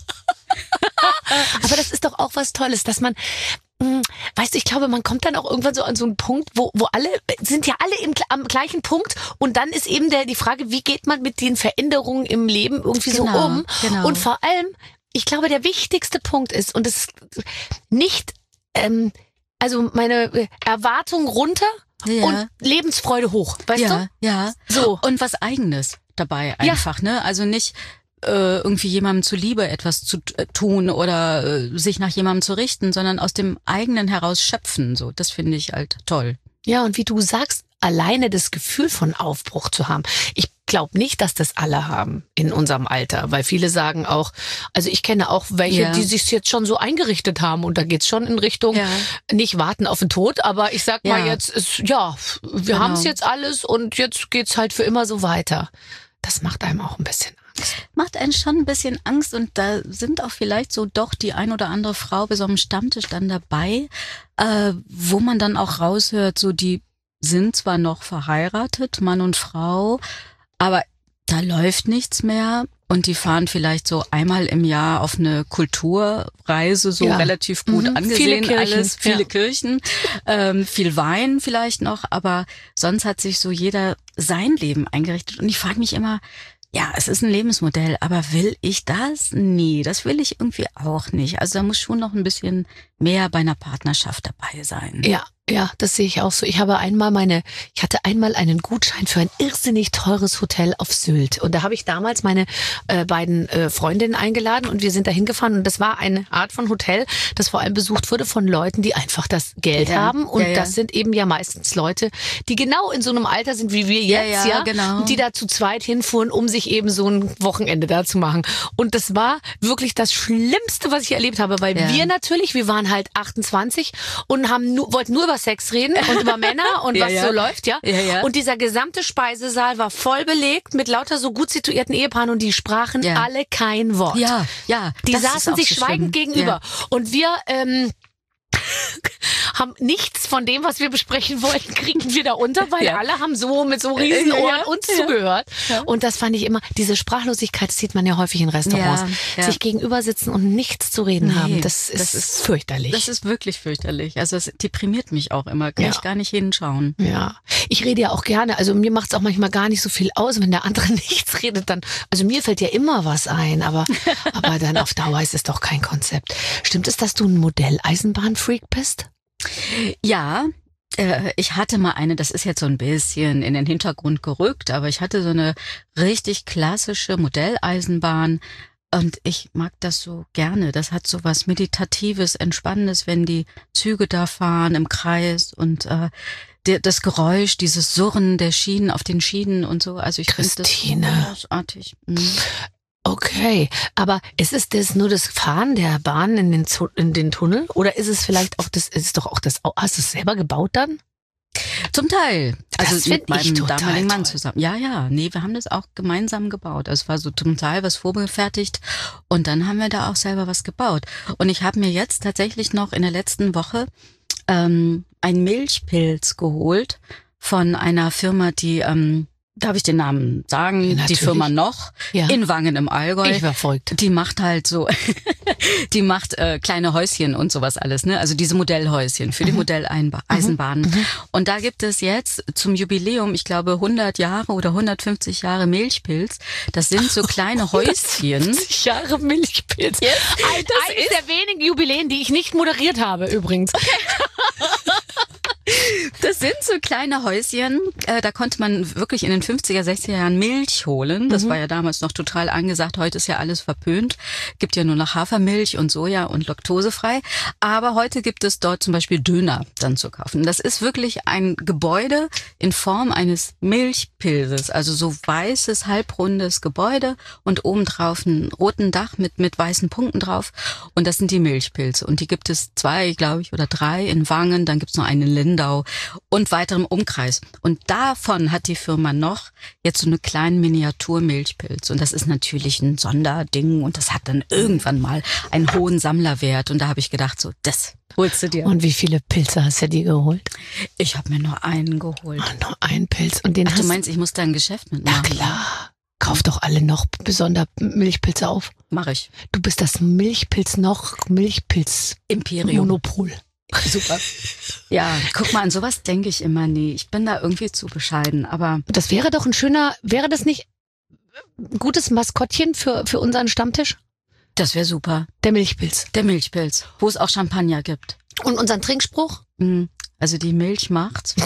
Aber das ist doch auch was Tolles, dass man, mh, weißt du, ich glaube, man kommt dann auch irgendwann so an so einen Punkt, wo, wo alle, sind ja alle im, am gleichen Punkt und dann ist eben der, die Frage, wie geht man mit den Veränderungen im Leben irgendwie Genau, so um? genau. Und vor allem, ich glaube, der wichtigste Punkt ist, und es ist nicht, ähm, also meine Erwartung runter Ja. und Lebensfreude hoch, weißt ja, du? ja. So. Und was Eigenes dabei einfach, ne? Also nicht äh, irgendwie jemandem zuliebe etwas zu äh, tun oder äh, sich nach jemandem zu richten, sondern aus dem eigenen heraus schöpfen. So, das finde ich halt toll. Ja, und wie du sagst, alleine das Gefühl von Aufbruch zu haben. Ich glaube nicht, dass das alle haben in unserem Alter, weil viele sagen auch, also ich kenne auch welche, Ja. die sich jetzt schon so eingerichtet haben und da geht's schon in Richtung Ja. nicht warten auf den Tod, aber ich sag mal Ja. jetzt, ist, ja, wir Genau. haben's jetzt alles und jetzt geht's halt für immer so weiter. Das macht einem auch ein bisschen Angst. Macht einen schon ein bisschen Angst und da sind auch vielleicht so doch die ein oder andere Frau bei so einem Stammtisch dann dabei, äh, wo man dann auch raushört, so die sind zwar noch verheiratet, Mann und Frau, aber da läuft nichts mehr und die fahren vielleicht so einmal im Jahr auf eine Kulturreise, so Ja. relativ gut Mhm. angesehen Viele Kirchen, alles, viele ja. Kirchen, ähm, viel Wein vielleicht noch, aber sonst hat sich so jeder sein Leben eingerichtet und ich frage mich immer, ja, es ist ein Lebensmodell, aber will ich das? Nee, das will ich irgendwie auch nicht. Also da muss schon noch ein bisschen mehr bei einer Partnerschaft dabei sein. Ja, ja, das sehe ich auch so. Ich habe einmal meine, ich hatte einmal einen Gutschein für ein irrsinnig teures Hotel auf Sylt. Und da habe ich damals meine äh, beiden äh, Freundinnen eingeladen und wir sind da hingefahren. Und das war eine Art von Hotel, das vor allem besucht wurde von Leuten, die einfach das Geld Ja, haben. Und ja, ja. das sind eben ja meistens Leute, die genau in so einem Alter sind wie wir jetzt, Ja, ja, ja, genau. und die da zu zweit hinfuhren, um sich eben so ein Wochenende da zu machen. Und das war wirklich das Schlimmste, was ich erlebt habe, weil Ja. wir natürlich, wir waren halt achtundzwanzig und haben nur, wollten nur über Sex reden und über Männer und Ja, was ja. so läuft, ja? Ja, ja. Und dieser gesamte Speisesaal war voll belegt mit lauter so gut situierten Ehepaaren und die sprachen Ja. alle kein Wort. Ja, ja. Die das ist saßen auch sich so schweigend schlimm. gegenüber. Ja. Und wir ähm, haben nichts von dem, was wir besprechen wollten, kriegen wir da unter, weil Ja. alle haben so mit so riesen Ja, ja. Ohren uns Ja. zugehört. Ja. Und das fand ich immer, diese Sprachlosigkeit, das sieht man ja häufig in Restaurants. Ja, ja. Sich gegenüber sitzen und nichts zu reden Nee, haben, das ist, das ist- fürchterlich. Das ist wirklich fürchterlich. Also es deprimiert mich auch immer. Kann Ja. ich gar nicht hinschauen. Ja, ich rede ja auch gerne. Also mir macht es auch manchmal gar nicht so viel aus, wenn der andere nichts redet. Dann, also mir fällt ja immer was ein, aber aber dann auf Dauer ist es doch kein Konzept. Stimmt es, dass du ein Modelleisenbahnfreak bist? Ja, äh, ich hatte mal eine, das ist jetzt so ein bisschen in den Hintergrund gerückt, aber ich hatte so eine richtig klassische Modelleisenbahn und ich mag das so gerne. Das hat so was Meditatives, Entspannendes, wenn die Züge da fahren im Kreis und äh, der, das Geräusch, dieses Surren der Schienen auf den Schienen und so. Also ich finde das Christine. großartig. Mhm. Okay, aber ist es das nur das Fahren der Bahn in den, Zu- in den Tunnel oder ist es vielleicht auch das, ist es doch auch das, hast du es selber gebaut dann? Zum Teil. Also Das find mit meinem ich total damaligen Mann toll. zusammen. Ja, ja, nee, wir haben das auch gemeinsam gebaut. Also es war so zum Teil was vorgefertigt und dann haben wir da auch selber was gebaut. Und ich habe mir jetzt tatsächlich noch in der letzten Woche ähm, einen Milchpilz geholt von einer Firma, die, ähm, darf ich den Namen sagen? Ja, die natürlich. Firma Noch Ja. in Wangen im Allgäu. Ich war verrückt. Die macht halt so, die macht äh, kleine Häuschen und sowas alles, ne? Also diese Modellhäuschen für die Modelleisenbahnen. Mhm. Und da gibt es jetzt zum Jubiläum, ich glaube hundert Jahre oder hundertfünfzig Jahre Milchpilz. Das sind so kleine Häuschen. hundertfünfzig Jahre Milchpilz. Yes. Eines der wenigen Jubiläen, die ich nicht moderiert habe übrigens. Das sind so kleine Häuschen, äh, da konnte man wirklich in den fünfziger, sechziger Jahren Milch holen. Das mhm. war ja damals noch total angesagt. Heute ist ja alles verpönt. Gibt ja nur noch Hafermilch und Soja und laktosefrei. Aber heute gibt es dort zum Beispiel Döner dann zu kaufen. Das ist wirklich ein Gebäude in Form eines Milchpilzes. Also so weißes, halbrundes Gebäude und obendrauf ein roten Dach mit, mit weißen Punkten drauf. Und das sind die Milchpilze. Und die gibt es zwei, glaube ich, oder drei in Wangen. Dann gibt es noch einen in Lindau und weiterem Umkreis. Und davon hat die Firma Noch jetzt so eine kleine Miniatur-Milchpilz. Und das ist natürlich ein Sonderding und das hat dann irgendwann mal einen hohen Sammlerwert. Und da habe ich gedacht, so, das holst du dir. Und wie viele Pilze hast du dir geholt? Ich habe mir nur einen geholt. Ah, nur einen Pilz. Und den Ach, hast du meinst, ich muss da ein Geschäft Na mitmachen? klar. Kauf doch alle noch besonder Milchpilze auf. Mach ich. Du bist das Milchpilz noch Milchpilz Imperium. Monopol. Super. Ja, guck mal, an sowas denke ich immer nie. Ich bin da irgendwie zu bescheiden, aber Das wäre doch ein schöner, wäre das nicht ein gutes Maskottchen für, für unseren Stammtisch? das wäre super. Der Milchpilz. Der Milchpilz, wo es auch Champagner gibt. Und unseren Trinkspruch? Mhm. Also die Milch macht's.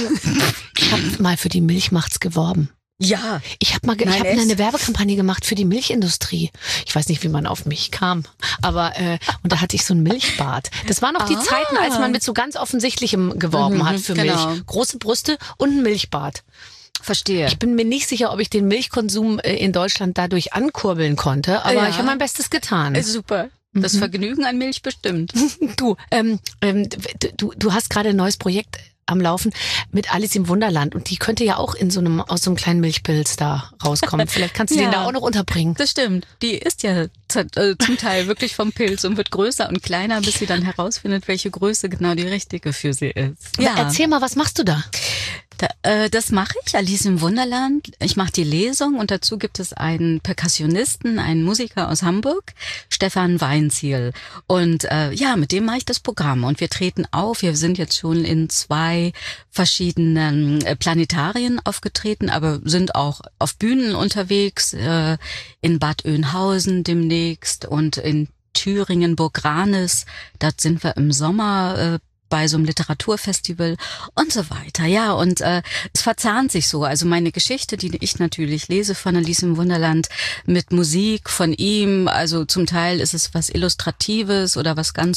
Ich habe mal für die Milch macht's geworben. Ja. Ich habe mal, ge- ich Nein, habe echt? eine Werbekampagne gemacht für die Milchindustrie. Ich weiß nicht, wie man auf mich kam, aber äh, und da hatte ich so ein Milchbad. Das waren noch die Ah. Zeiten, als man mit so ganz offensichtlichem geworben Mhm, hat für genau. Milch. Große Brüste und ein Milchbad. Verstehe. Ich bin mir nicht sicher, ob ich den Milchkonsum äh, in Deutschland dadurch ankurbeln konnte, aber Ja. ich habe mein Bestes getan. Ist super. Das Mhm. Vergnügen an Milch bestimmt. Du, ähm, ähm, du, du hast gerade ein neues Projekt am Laufen mit Alice im Wunderland und die könnte ja auch in so einem aus so einem kleinen Milchpilz da rauskommen. Vielleicht kannst du Ja. den da auch noch unterbringen. Das stimmt. Die ist ja z- äh, zum Teil wirklich vom Pilz und wird größer und kleiner, bis sie dann herausfindet, welche Größe genau die richtige für sie ist. Ja. Erzähl mal, was machst du da? Da, äh, das mache ich, Alice im Wunderland. Ich mache die Lesung und dazu gibt es einen Perkussionisten, einen Musiker aus Hamburg, Stefan Weinziel. Und äh, ja, mit dem mache ich das Programm. Und wir treten auf. Wir sind jetzt schon in zwei verschiedenen äh, Planetarien aufgetreten, aber sind auch auf Bühnen unterwegs, äh, in Bad Oeynhausen demnächst und in Thüringen, Burg-Ranis. Dort sind wir im Sommer äh, bei so einem Literaturfestival und so weiter. Ja, und äh, es verzahnt sich so. Also meine Geschichte, die ich natürlich lese von Alice im Wunderland, mit Musik von ihm. Also zum Teil ist es was Illustratives oder was ganz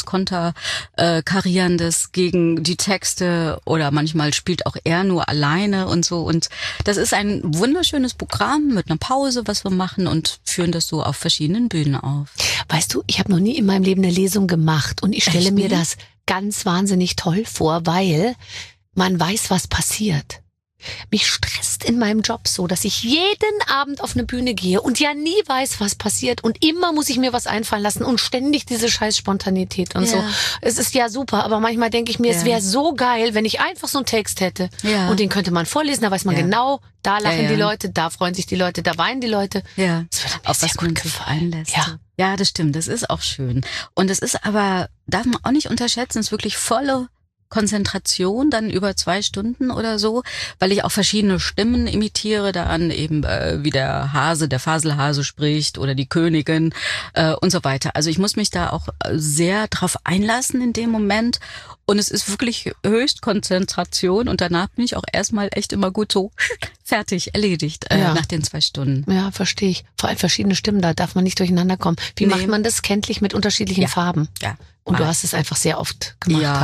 konterkarierendes gegen die Texte oder manchmal spielt auch er nur alleine und so. Und das ist ein wunderschönes Programm mit einer Pause, was wir machen und führen das so auf verschiedenen Bühnen auf. Weißt du, ich habe noch nie in meinem Leben eine Lesung gemacht und ich stelle Echt mir nicht? das ganz wahnsinnig toll vor, weil man weiß, was passiert. Mich stresst in meinem Job so, dass ich jeden Abend auf eine Bühne gehe und ja nie weiß, was passiert und immer muss ich mir was einfallen lassen und ständig diese scheiß Spontanität und Ja. so. Es ist ja super, aber manchmal denke ich mir, Ja. es wäre so geil, wenn ich einfach so einen Text hätte Ja. und den könnte man vorlesen, da weiß man Ja. genau, da lachen Ja, ja. die Leute, da freuen sich die Leute, da weinen die Leute. Ja, Das würde mir auf sehr was gut man sich gefallen. einlässt. Ja. Ja, das stimmt. Das ist auch schön. Und es ist aber, darf man auch nicht unterschätzen, es ist wirklich volle Konzentration dann über zwei Stunden oder so, weil ich auch verschiedene Stimmen imitiere, dann eben äh, wie der Hase, der Faselhase spricht oder die Königin äh, und so weiter. Also ich muss mich da auch sehr drauf einlassen in dem Moment und es ist wirklich Höchstkonzentration und danach bin ich auch erstmal echt immer gut so fertig, erledigt äh, Ja. nach den zwei Stunden. Ja, verstehe ich. Vor allem verschiedene Stimmen, da darf man nicht durcheinander kommen. Wie Nee. macht man das kenntlich mit unterschiedlichen Ja. Farben? Ja. Und du Ah. hast es einfach sehr oft gemacht Ja. halt.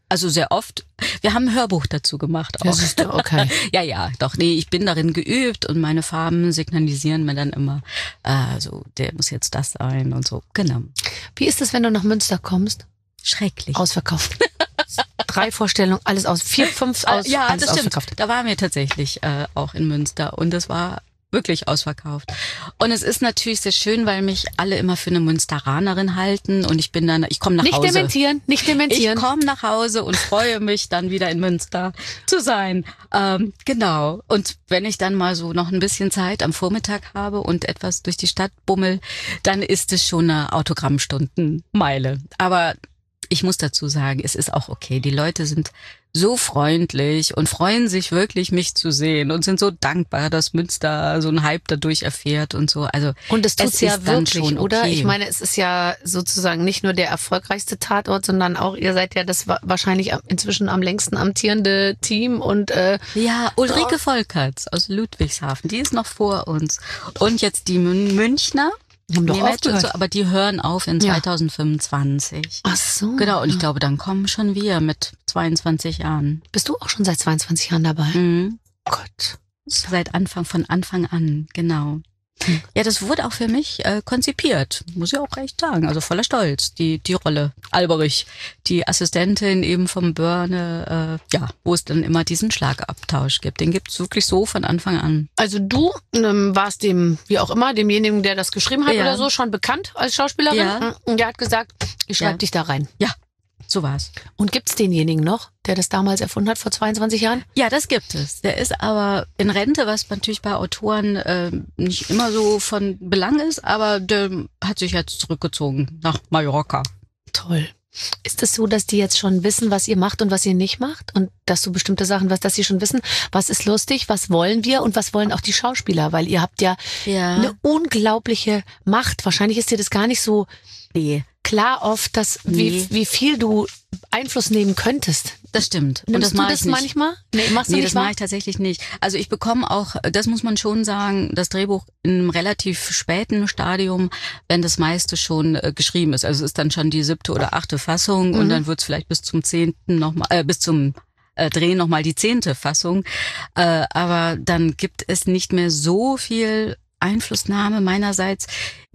Also sehr oft. Wir haben ein Hörbuch dazu gemacht auch. Das ist doch okay. ja, ja, doch. Nee, ich bin darin geübt und meine Farben signalisieren mir dann immer, äh, so, der muss jetzt das sein und so. Genau. Wie ist es, wenn du nach Münster kommst? Schrecklich. Ausverkauft. Drei Vorstellungen, alles aus. Vier, fünf aus, ja, alles das stimmt. ausverkauft. Da waren wir tatsächlich äh, auch in Münster und es war wirklich ausverkauft. Und es ist natürlich sehr schön, weil mich alle immer für eine Münsteranerin halten und ich bin dann, ich komme nach Nicht Hause. dementieren, nicht dementieren. Ich komme nach Hause und freue mich dann wieder in Münster zu sein. Ähm, genau. Und wenn ich dann mal so noch ein bisschen Zeit am Vormittag habe und etwas durch die Stadt bummel, dann ist es schon eine Autogrammstundenmeile. Aber ich muss dazu sagen, es ist auch okay. Die Leute sind so freundlich und freuen sich wirklich, mich zu sehen und sind so dankbar, dass Münster so einen Hype dadurch erfährt und so. Also und es tut's es ja ist dann wirklich, schon oder? okay. Ich meine, es ist ja sozusagen nicht nur der erfolgreichste Tatort, sondern auch, ihr seid ja das wa- wahrscheinlich am- inzwischen am längsten amtierende Team und äh, Ja, Ulrike Volkerts aus Ludwigshafen, die ist noch vor uns. Und jetzt die Mün- Münchner. haben doch Nee, Match und aufgehört. so, aber die hören auf in Ja. zweitausendfünfundzwanzig. Ach so. Genau, und ich glaube, dann kommen schon wir mit zweiundzwanzig Jahren. Bist du auch schon seit zweiundzwanzig Jahren dabei? Mhm. Gott. Seit Anfang, von Anfang an, genau. Hm. Ja, das wurde auch für mich äh, konzipiert, muss ich auch recht sagen. Also voller Stolz, die die Rolle. Alberich, die Assistentin eben vom Börne, äh, ja, wo es dann immer diesen Schlagabtausch gibt. Den gibt's wirklich so von Anfang an. Also du ähm, warst dem, wie auch immer, demjenigen, der das geschrieben hat Ja. oder so, schon bekannt als Schauspielerin. Ja. Und der hat gesagt, ich schreibe Ja. dich da rein. Ja, so war's. Und gibt's denjenigen noch, der das damals erfunden hat, vor zweiundzwanzig Jahren? Ja, das gibt es. Der ist aber in Rente, was natürlich bei Autoren äh, nicht immer so von Belang ist, aber der hat sich jetzt zurückgezogen nach Mallorca. Toll. Ist es so, dass die jetzt schon wissen, was ihr macht und was ihr nicht macht? Und dass du bestimmte Sachen, was, dass sie schon wissen, was ist lustig, was wollen wir und was wollen auch die Schauspieler? Weil ihr habt ja Ja. eine unglaubliche Macht. Wahrscheinlich ist dir das gar nicht so Nee, klar oft, dass Nee. wie, wie viel du Einfluss nehmen könntest. das stimmt. Und Nimmst das du mache das ich nicht. manchmal? Nee, machst du Nee, nicht das mache wahr? ich tatsächlich nicht. Also ich bekomme auch, das muss man schon sagen, das Drehbuch in einem relativ späten Stadium, wenn das meiste schon äh, geschrieben ist. Also es ist dann schon die siebte oder achte Fassung und Mhm. dann wird es vielleicht bis zum zehnten nochmal, äh, bis zum äh, Drehen nochmal die zehnte Fassung. Äh, aber dann gibt es nicht mehr so viel Einflussnahme meinerseits.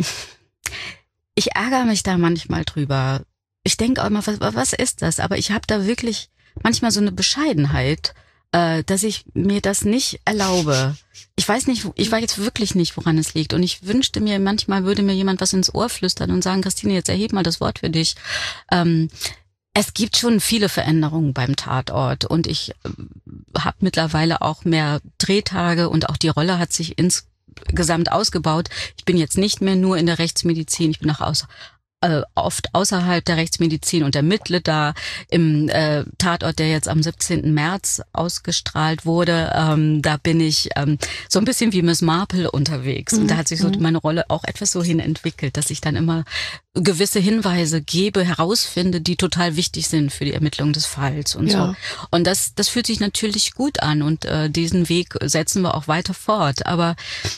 Ich ärgere mich da manchmal drüber. Ich denke auch immer, was, was ist das? Aber ich habe da wirklich manchmal so eine Bescheidenheit, äh, dass ich mir das nicht erlaube. Ich weiß nicht, ich weiß jetzt wirklich nicht, woran es liegt. Und ich wünschte mir, manchmal würde mir jemand was ins Ohr flüstern und sagen, Christine, jetzt erheb mal das Wort für dich. Ähm, es gibt schon viele Veränderungen beim Tatort und ich äh, habe mittlerweile auch mehr Drehtage und auch die Rolle hat sich insgesamt ausgebaut. Ich bin jetzt nicht mehr nur in der Rechtsmedizin, ich bin auch aus, äh, oft außerhalb der Rechtsmedizin und ermittle da im äh, Tatort, der jetzt am siebzehnten März ausgestrahlt wurde. Ähm, da bin ich ähm, so ein bisschen wie Miss Marple unterwegs. Und da hat sich so meine Rolle auch etwas so hin entwickelt, dass ich dann immer gewisse Hinweise gebe, herausfinde, die total wichtig sind für die Ermittlung des Falls und Ja. so. Und das, das fühlt sich natürlich gut an und äh, diesen Weg setzen wir auch weiter fort. Aber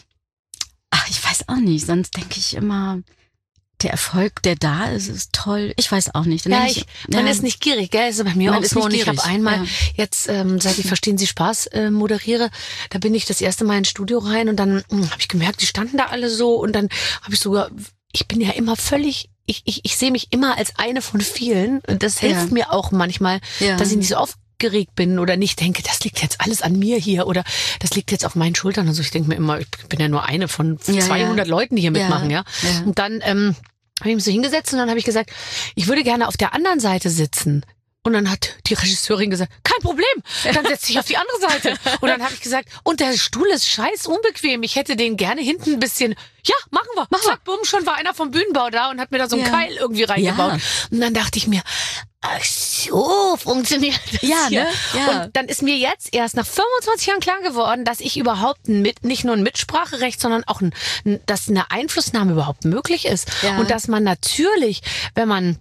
ach, ich weiß auch nicht, sonst denke ich immer, der Erfolg, der da ist, ist toll. Ich weiß auch nicht. Dann Ja, denk ich, man ja, ist nicht gierig, gell? Ist bei mir Man auch ist so. nicht Und ich gierig, habe einmal ja. jetzt, ähm, seit ich Verstehen Sie Spaß äh, moderiere, da bin ich das erste Mal ins Studio rein und dann hm, habe ich gemerkt, die standen da alle so und dann habe ich sogar, ich bin ja immer völlig, ich, ich, ich sehe mich immer als eine von vielen und das hilft Ja. mir auch manchmal, Ja. dass ich nicht so aufgeregt bin oder nicht denke, das liegt jetzt alles an mir hier oder das liegt jetzt auf meinen Schultern. Also ich denke mir immer, ich bin ja nur eine von Ja, zweihundert ja. Leuten, die hier Ja, mitmachen, ja. ja. Und dann ähm, habe ich mich so hingesetzt und dann habe ich gesagt, ich würde gerne auf der anderen Seite sitzen. Und dann hat die Regisseurin gesagt, kein Problem, dann setz dich auf die andere Seite. Und dann habe ich gesagt, und der Stuhl ist scheiß unbequem, ich hätte den gerne hinten ein bisschen, ja, machen wir. Machen Zack, bumm, schon war einer vom Bühnenbau da und hat mir da so einen Ja. Keil irgendwie reingebaut. Ja. Und dann dachte ich mir, ach so, funktioniert das Ja, hier. ne? Ja. Und dann ist mir jetzt erst nach fünfundzwanzig Jahren klar geworden, dass ich überhaupt ein mit, nicht nur ein Mitspracherecht, sondern auch ein, ein, dass eine Einflussnahme überhaupt möglich ist. Ja. Und dass man natürlich, wenn man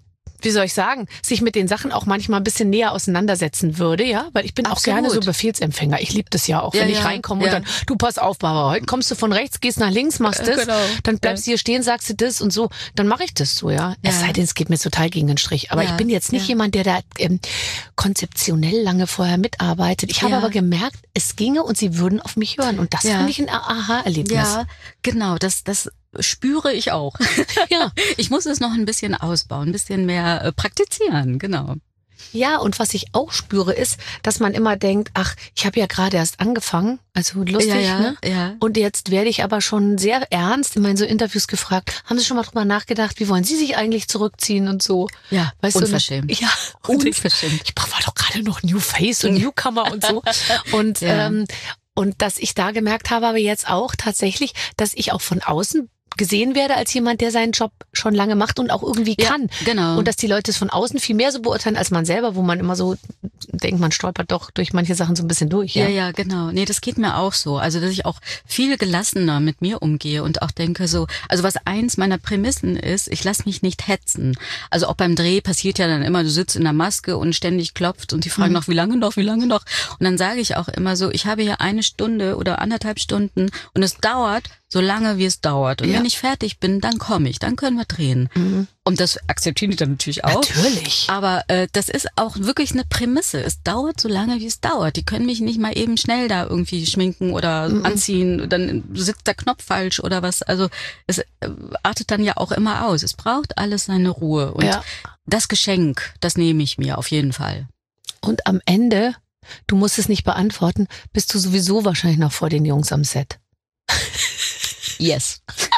wie soll ich sagen, sich mit den Sachen auch manchmal ein bisschen näher auseinandersetzen würde, ja, weil ich bin Absolut. auch gerne so Befehlsempfänger. Ich liebe das ja auch, Ja, wenn ja, ich reinkomme ja. und dann, du pass auf, Barbara, heute kommst du von rechts, gehst nach links, machst das, Genau. dann bleibst du hier stehen, sagst du das und so, dann mache ich das so, ja. Ja. Es sei denn, es geht mir total gegen den Strich. Aber Ja, ich bin jetzt nicht ja. jemand, der da ähm, konzeptionell lange vorher mitarbeitet. Ich habe Ja. aber gemerkt, es ginge und sie würden auf mich hören. Und das Ja. finde ich ein Aha-Erlebnis. Ja, genau, das, das spüre ich auch. Ja. Ich muss es noch ein bisschen ausbauen, ein bisschen mehr äh, praktizieren, genau. Ja, und was ich auch spüre, ist, dass man immer denkt, ach, ich habe ja gerade erst angefangen, also lustig, ja, ja, ne? ja. Und jetzt werde ich aber schon sehr ernst in meinen so Interviews gefragt, haben Sie schon mal drüber nachgedacht, wie wollen Sie sich eigentlich zurückziehen und so? Ja, Weißt unverschämt. Du, ja, und Unverschämt. Ich, ich war doch gerade noch New Face und Newcomer und so. Und, Ja. ähm, und dass ich da gemerkt habe, aber jetzt auch tatsächlich, dass ich auch von außen gesehen werde als jemand, der seinen Job schon lange macht und auch irgendwie Ja, kann. genau. Und dass die Leute es von außen viel mehr so beurteilen als man selber, wo man immer so denkt, man stolpert doch durch manche Sachen so ein bisschen durch. Ja, Ja, ja, genau. Nee, das geht mir auch so. Also, dass ich auch viel gelassener mit mir umgehe und auch denke so, also was eins meiner Prämissen ist, ich lasse mich nicht hetzen. Also auch beim Dreh passiert ja dann immer, du sitzt in der Maske und ständig klopft und die fragen Mhm. noch, wie lange noch, wie lange noch? Und dann sage ich auch immer so, ich habe hier eine Stunde oder anderthalb Stunden und es dauert so lange, wie es dauert. Und Ja. wenn ich fertig bin, dann komme ich, dann können wir drehen. Mhm. Und das akzeptieren die dann natürlich auch. Natürlich. Aber äh, das ist auch wirklich eine Prämisse. Es dauert so lange, wie es dauert. Die können mich nicht mal eben schnell da irgendwie schminken oder Mhm. anziehen. Dann sitzt der Knopf falsch oder was. Also es äh, artet dann ja auch immer aus. Es braucht alles seine Ruhe. Und Ja. das Geschenk, das nehme ich mir auf jeden Fall. Und am Ende, du musst es nicht beantworten, bist du sowieso wahrscheinlich noch vor den Jungs am Set. Yes.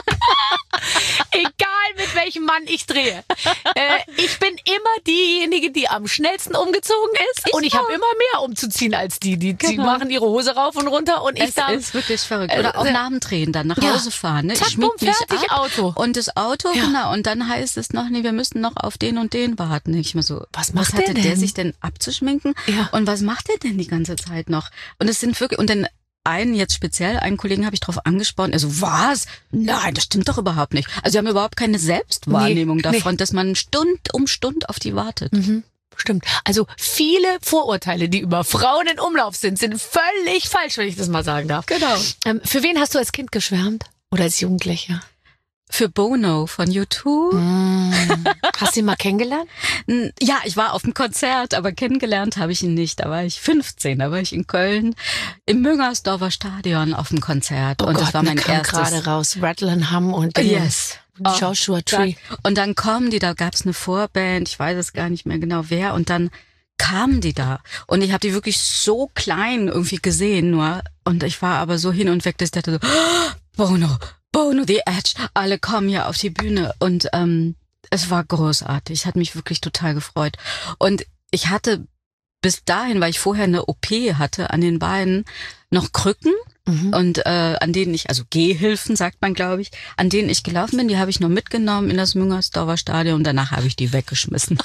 Egal mit welchem Mann ich drehe. äh, ich bin immer diejenige, die am schnellsten umgezogen ist. Ich und ich auch. habe immer mehr umzuziehen als die. Die, die Genau. machen ihre Hose rauf und runter und ich Es da. ist wirklich verrückt. Äh, Oder auch äh, nach dem Drehen dann nach ja. Hause fahren. Ne? Zack, Ich schmink bumm, mich fertig, ab. Auto. Und das Auto, Ja. genau. Und dann heißt es noch, nee, wir müssen noch auf den und den warten. Ich mir so, Was macht hatte der der denn? sich denn abzuschminken? Ja. Und was macht der denn die ganze Zeit noch? Und es sind wirklich, und dann einen jetzt speziell, einen Kollegen habe ich drauf angesprochen, er so, was? Nein, das stimmt doch überhaupt nicht. Also wir haben überhaupt keine Selbstwahrnehmung Nee, davon, dass man Stund um Stund auf die wartet. Mhm. Stimmt. Also viele Vorurteile, die über Frauen in Umlauf sind, sind völlig falsch, wenn ich das mal sagen darf. Genau. Ähm, für wen hast du als Kind geschwärmt? Oder als Jugendlicher? Für Bono von U zwei. Mm. Hast du ihn mal kennengelernt? N- Ja, ich war auf dem Konzert, aber kennengelernt habe ich ihn nicht. Da war ich fünfzehn, da war ich in Köln im Müngersdorfer Stadion auf dem Konzert. Oh und Gott, das war mein mir kam erstes. gerade raus. Rattle and Hum und Yes. Joshua Oh, Tree. da- Und dann kommen die, da gab's eine Vorband, ich weiß es gar nicht mehr genau wer, und dann kamen die da. Und ich habe die wirklich so klein irgendwie gesehen nur. Und ich war aber so hin und weg, dass ich dachte so, oh, Bono, Bono, The Edge, alle kommen ja auf die Bühne. Und ähm, es war großartig, hat mich wirklich total gefreut. Und ich hatte bis dahin, weil ich vorher eine O P hatte an den Beinen, noch Krücken. Mhm. Und äh, an denen ich, also Gehhilfen sagt man, glaube ich, an denen ich gelaufen bin, die habe ich noch mitgenommen in das Müngersdorfer Stadion und danach habe ich die weggeschmissen.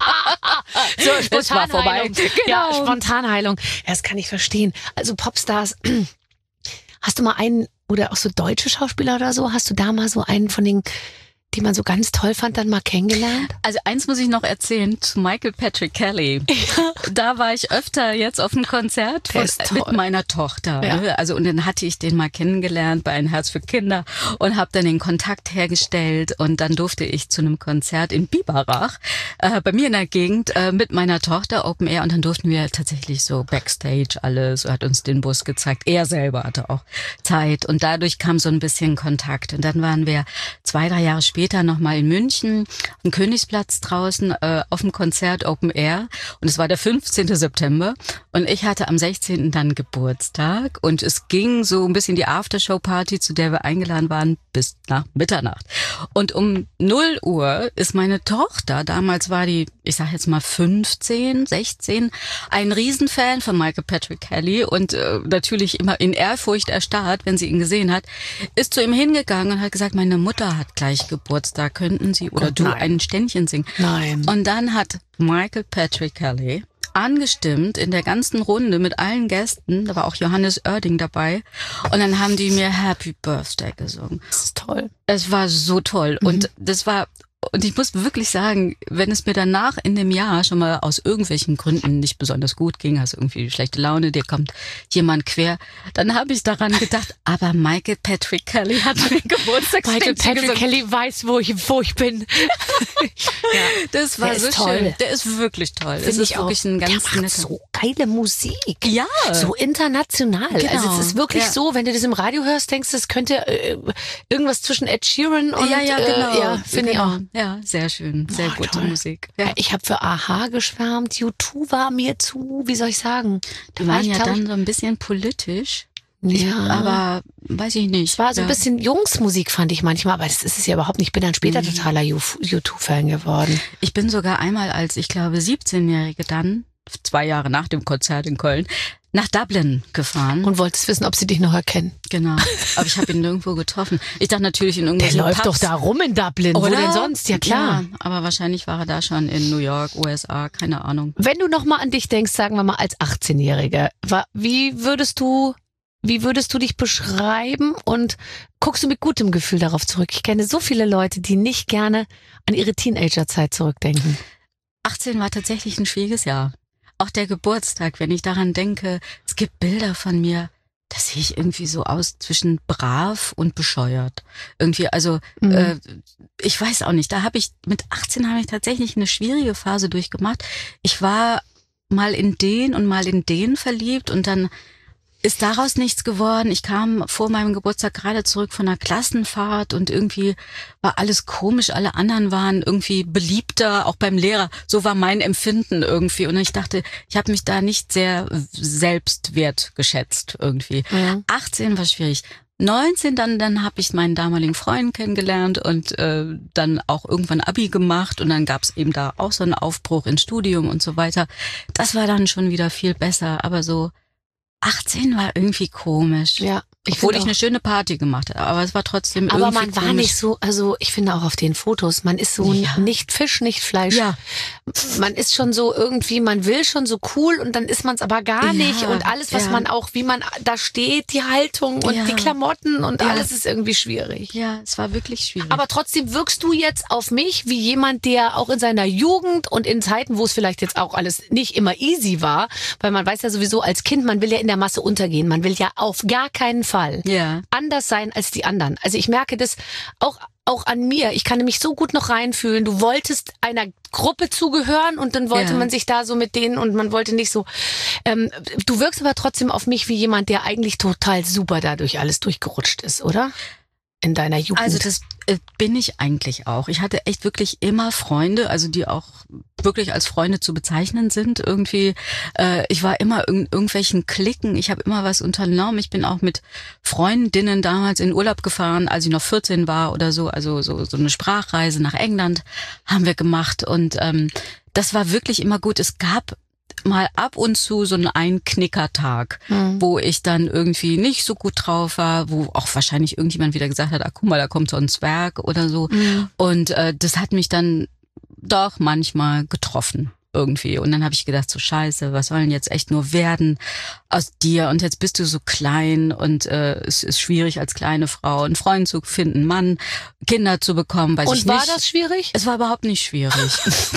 So, Es war vorbei. Spontanheilung. Ja, Genau. Spontanheilung. Ja, das kann ich verstehen. Also Popstars, hast du mal einen, oder auch so deutsche Schauspieler oder so, hast du da mal so einen von den, die man so ganz toll fand, dann mal kennengelernt? Also eins muss ich noch erzählen zu Michael Patrick Kelly. Da war ich öfter jetzt auf einem Konzert Der von, ist toll. mit meiner Tochter. Ja. Ne? Also und dann hatte ich den mal kennengelernt bei Ein Herz für Kinder und habe dann den Kontakt hergestellt und dann durfte ich zu einem Konzert in Biberach äh, bei mir in der Gegend äh, mit meiner Tochter Open Air und dann durften wir tatsächlich so Backstage alles, hat uns den Bus gezeigt. Er selber hatte auch Zeit und dadurch kam so ein bisschen Kontakt und dann waren wir zwei, drei Jahre später nochmal in München am Königsplatz draußen äh, auf dem Konzert Open Air und es war der fünfzehnten September und ich hatte am sechzehnten dann Geburtstag und es ging so ein bisschen die Aftershow-Party, zu der wir eingeladen waren, bis nach Mitternacht. Und um null Uhr ist meine Tochter, damals war die, ich sag jetzt mal fünfzehn, sechzehn, ein Riesenfan von Michael Patrick Kelly und äh, natürlich immer in Ehrfurcht erstarrt, wenn sie ihn gesehen hat, ist zu ihm hingegangen und hat gesagt, meine Mutter hat gleich Geburtstag, könnten Sie oder Gott, du nein. ein Ständchen singen? Nein. Und dann hat Michael Patrick Kelly angestimmt in der ganzen Runde mit allen Gästen, da war auch Johannes Oerding dabei und dann haben die mir Happy Birthday gesungen. Das ist toll. Es war so toll Mhm. und das war Und ich muss wirklich sagen, wenn es mir danach in dem Jahr schon mal aus irgendwelchen Gründen nicht besonders gut ging, hast irgendwie schlechte Laune, dir kommt jemand quer, dann habe ich daran gedacht, aber Michael Patrick Kelly hat mir Geburtstag. Michael Patrick Kelly weiß, wo ich, wo ich bin. Ja, das war Der so ist toll. schön. Der ist wirklich toll. Find Es ist ich wirklich auch. ein ganz Der macht netter. so geile Musik. Ja. So international. Genau. Also es ist wirklich Ja. so, wenn du das im Radio hörst, denkst du, es könnte äh, irgendwas zwischen Ed Sheeran und ja, ja, genau. Äh, ja, finde genau. ich auch. Ja, sehr schön. Sehr Boah, gute toll. Musik. Ja. Ja. Ich habe für Aha geschwärmt, U zwei war mir zu, wie soll ich sagen? Die waren ich, ja glaub dann so ein bisschen politisch, ich, ja. aber weiß ich nicht. Es war so ja. ein bisschen Jungsmusik, fand ich manchmal, aber das ist es ja überhaupt nicht. Ich bin dann später Mhm. totaler U zwei-Fan geworden. Ich bin sogar einmal als, ich glaube, siebzehnjährige dann, zwei Jahre nach dem Konzert in Köln, nach Dublin gefahren. Und wolltest wissen, ob sie dich noch erkennen. Genau. Aber ich habe ihn nirgendwo getroffen. Ich dachte natürlich in Der irgendwelchen läuft Pubs. doch da rum in Dublin. Wo Oder? denn sonst? Ja, klar. Ja, aber wahrscheinlich war er da schon in New York, U S A, keine Ahnung. Wenn du noch mal an dich denkst, sagen wir mal als achtzehnjährige, wa- wie würdest du, wie würdest du dich beschreiben und guckst du mit gutem Gefühl darauf zurück? Ich kenne so viele Leute, die nicht gerne an ihre Teenagerzeit zurückdenken. achtzehn war tatsächlich ein schwieriges Jahr. Auch der Geburtstag, wenn ich daran denke, es gibt Bilder von mir, da sehe ich irgendwie so aus zwischen brav und bescheuert. Irgendwie, also Mhm. äh, ich weiß auch nicht, da habe ich, mit achtzehn habe ich tatsächlich eine schwierige Phase durchgemacht. Ich war mal in den und mal in den verliebt und dann ist daraus nichts geworden. Ich kam vor meinem Geburtstag gerade zurück von einer Klassenfahrt und irgendwie war alles komisch. Alle anderen waren irgendwie beliebter, auch beim Lehrer. So war mein Empfinden irgendwie. Und ich dachte, ich habe mich da nicht sehr selbstwert geschätzt irgendwie. Ja. achtzehn war schwierig. neunzehn, dann, dann habe ich meinen damaligen Freund kennengelernt und äh, dann auch irgendwann Abi gemacht und dann gab es eben da auch so einen Aufbruch ins Studium und so weiter. Das war dann schon wieder viel besser, aber so achtzehn war irgendwie komisch. Ja, ich Obwohl find ich auch- eine schöne Party gemacht habe, aber es war trotzdem Aber irgendwie man war komisch. nicht so, also ich finde auch auf den Fotos, man ist so Ja. nicht Fisch, nicht Fleisch. Ja. Man ist schon so irgendwie, man will schon so cool und dann ist man es aber gar Ja, nicht. Und alles, was ja. man auch, wie man da steht, die Haltung und Ja. die Klamotten und Ja. alles ist irgendwie schwierig. Ja, es war wirklich schwierig. Aber trotzdem wirkst du jetzt auf mich wie jemand, der auch in seiner Jugend und in Zeiten, wo es vielleicht jetzt auch alles nicht immer easy war, weil man weiß ja sowieso als Kind, man will ja in der Masse untergehen. Man will ja auf gar keinen Fall ja. anders sein als die anderen. Also ich merke das auch auch an mir. Ich kann mich so gut noch reinfühlen. Du wolltest einer Gruppe zugehören und dann wollte Ja. man sich da so mit denen und man wollte nicht so. Ähm, du wirkst aber trotzdem auf mich wie jemand, der eigentlich total super dadurch alles durchgerutscht ist, oder? In deiner Jugend. Also das äh, bin ich eigentlich auch. Ich hatte echt wirklich immer Freunde, also die auch wirklich als Freunde zu bezeichnen sind. Irgendwie, äh, ich war immer in irgendwelchen Cliquen. Ich habe immer was unternommen. Ich bin auch mit Freundinnen damals in Urlaub gefahren, als ich noch vierzehn war oder so. Also so, so eine Sprachreise nach England haben wir gemacht und ähm, das war wirklich immer gut. Es gab mal ab und zu so einen Einknickertag, Hm. wo ich dann irgendwie nicht so gut drauf war, wo auch wahrscheinlich irgendjemand wieder gesagt hat, ah, guck mal, da kommt so ein Zwerg oder so. Mhm. Und äh, das hat mich dann doch manchmal getroffen irgendwie. Und dann habe ich gedacht, so scheiße, was soll denn jetzt echt nur werden aus dir? Und jetzt bist du so klein und äh, es ist schwierig als kleine Frau, einen Freund zu finden, einen Mann, Kinder zu bekommen, weiß ich Und nicht. war das schwierig? Es war überhaupt nicht schwierig.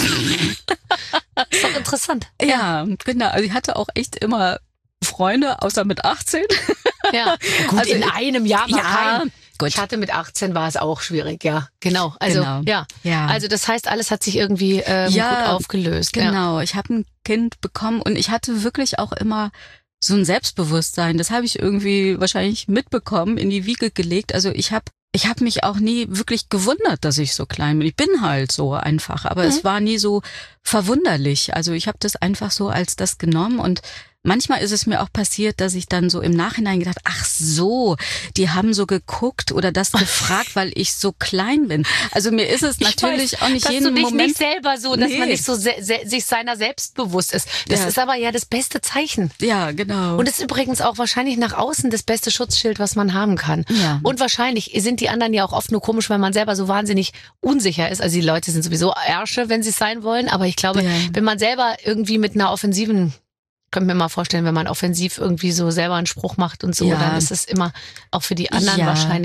Ist doch interessant. Ja, genau. Also ich hatte auch echt immer Freunde, außer mit achtzehn. Ja. Gut, Also in ich- einem Jahr mal Ja, rein. gut. Ich hatte mit achtzehn war es auch schwierig, ja. Genau. Also Genau. ja. Ja. Also das heißt, alles hat sich irgendwie ähm, Ja, gut aufgelöst. Ja. Genau, ich habe ein Kind bekommen und ich hatte wirklich auch immer so ein Selbstbewusstsein. Das habe ich irgendwie wahrscheinlich mitbekommen, in die Wiege gelegt. Also ich habe ich habe mich auch nie wirklich gewundert, dass ich so klein bin. Ich bin halt so einfach, aber Mhm. es war nie so verwunderlich. Also ich habe das einfach so als das genommen und manchmal ist es mir auch passiert, dass ich dann so im Nachhinein gedacht, ach so, die haben so geguckt oder das gefragt, weil ich so klein bin. Also mir ist es natürlich Ich weiß, auch nicht dass jeden du dich Moment nicht selber so, dass Nee. man nicht so se se sich seiner selbst bewusst ist. Das Ja. ist aber ja das beste Zeichen. Ja, genau. Und ist übrigens auch wahrscheinlich nach außen das beste Schutzschild, was man haben kann. Ja. Und wahrscheinlich sind die anderen ja auch oft nur komisch, weil man selber so wahnsinnig unsicher ist. Also die Leute sind sowieso Ärsche, wenn sie es sein wollen. Aber ich glaube, Ja. wenn man selber irgendwie mit einer offensiven, könnte mir mal vorstellen, wenn man offensiv irgendwie so selber einen Spruch macht und so, Ja. dann ist es immer auch für die anderen Ja. wahrscheinlich.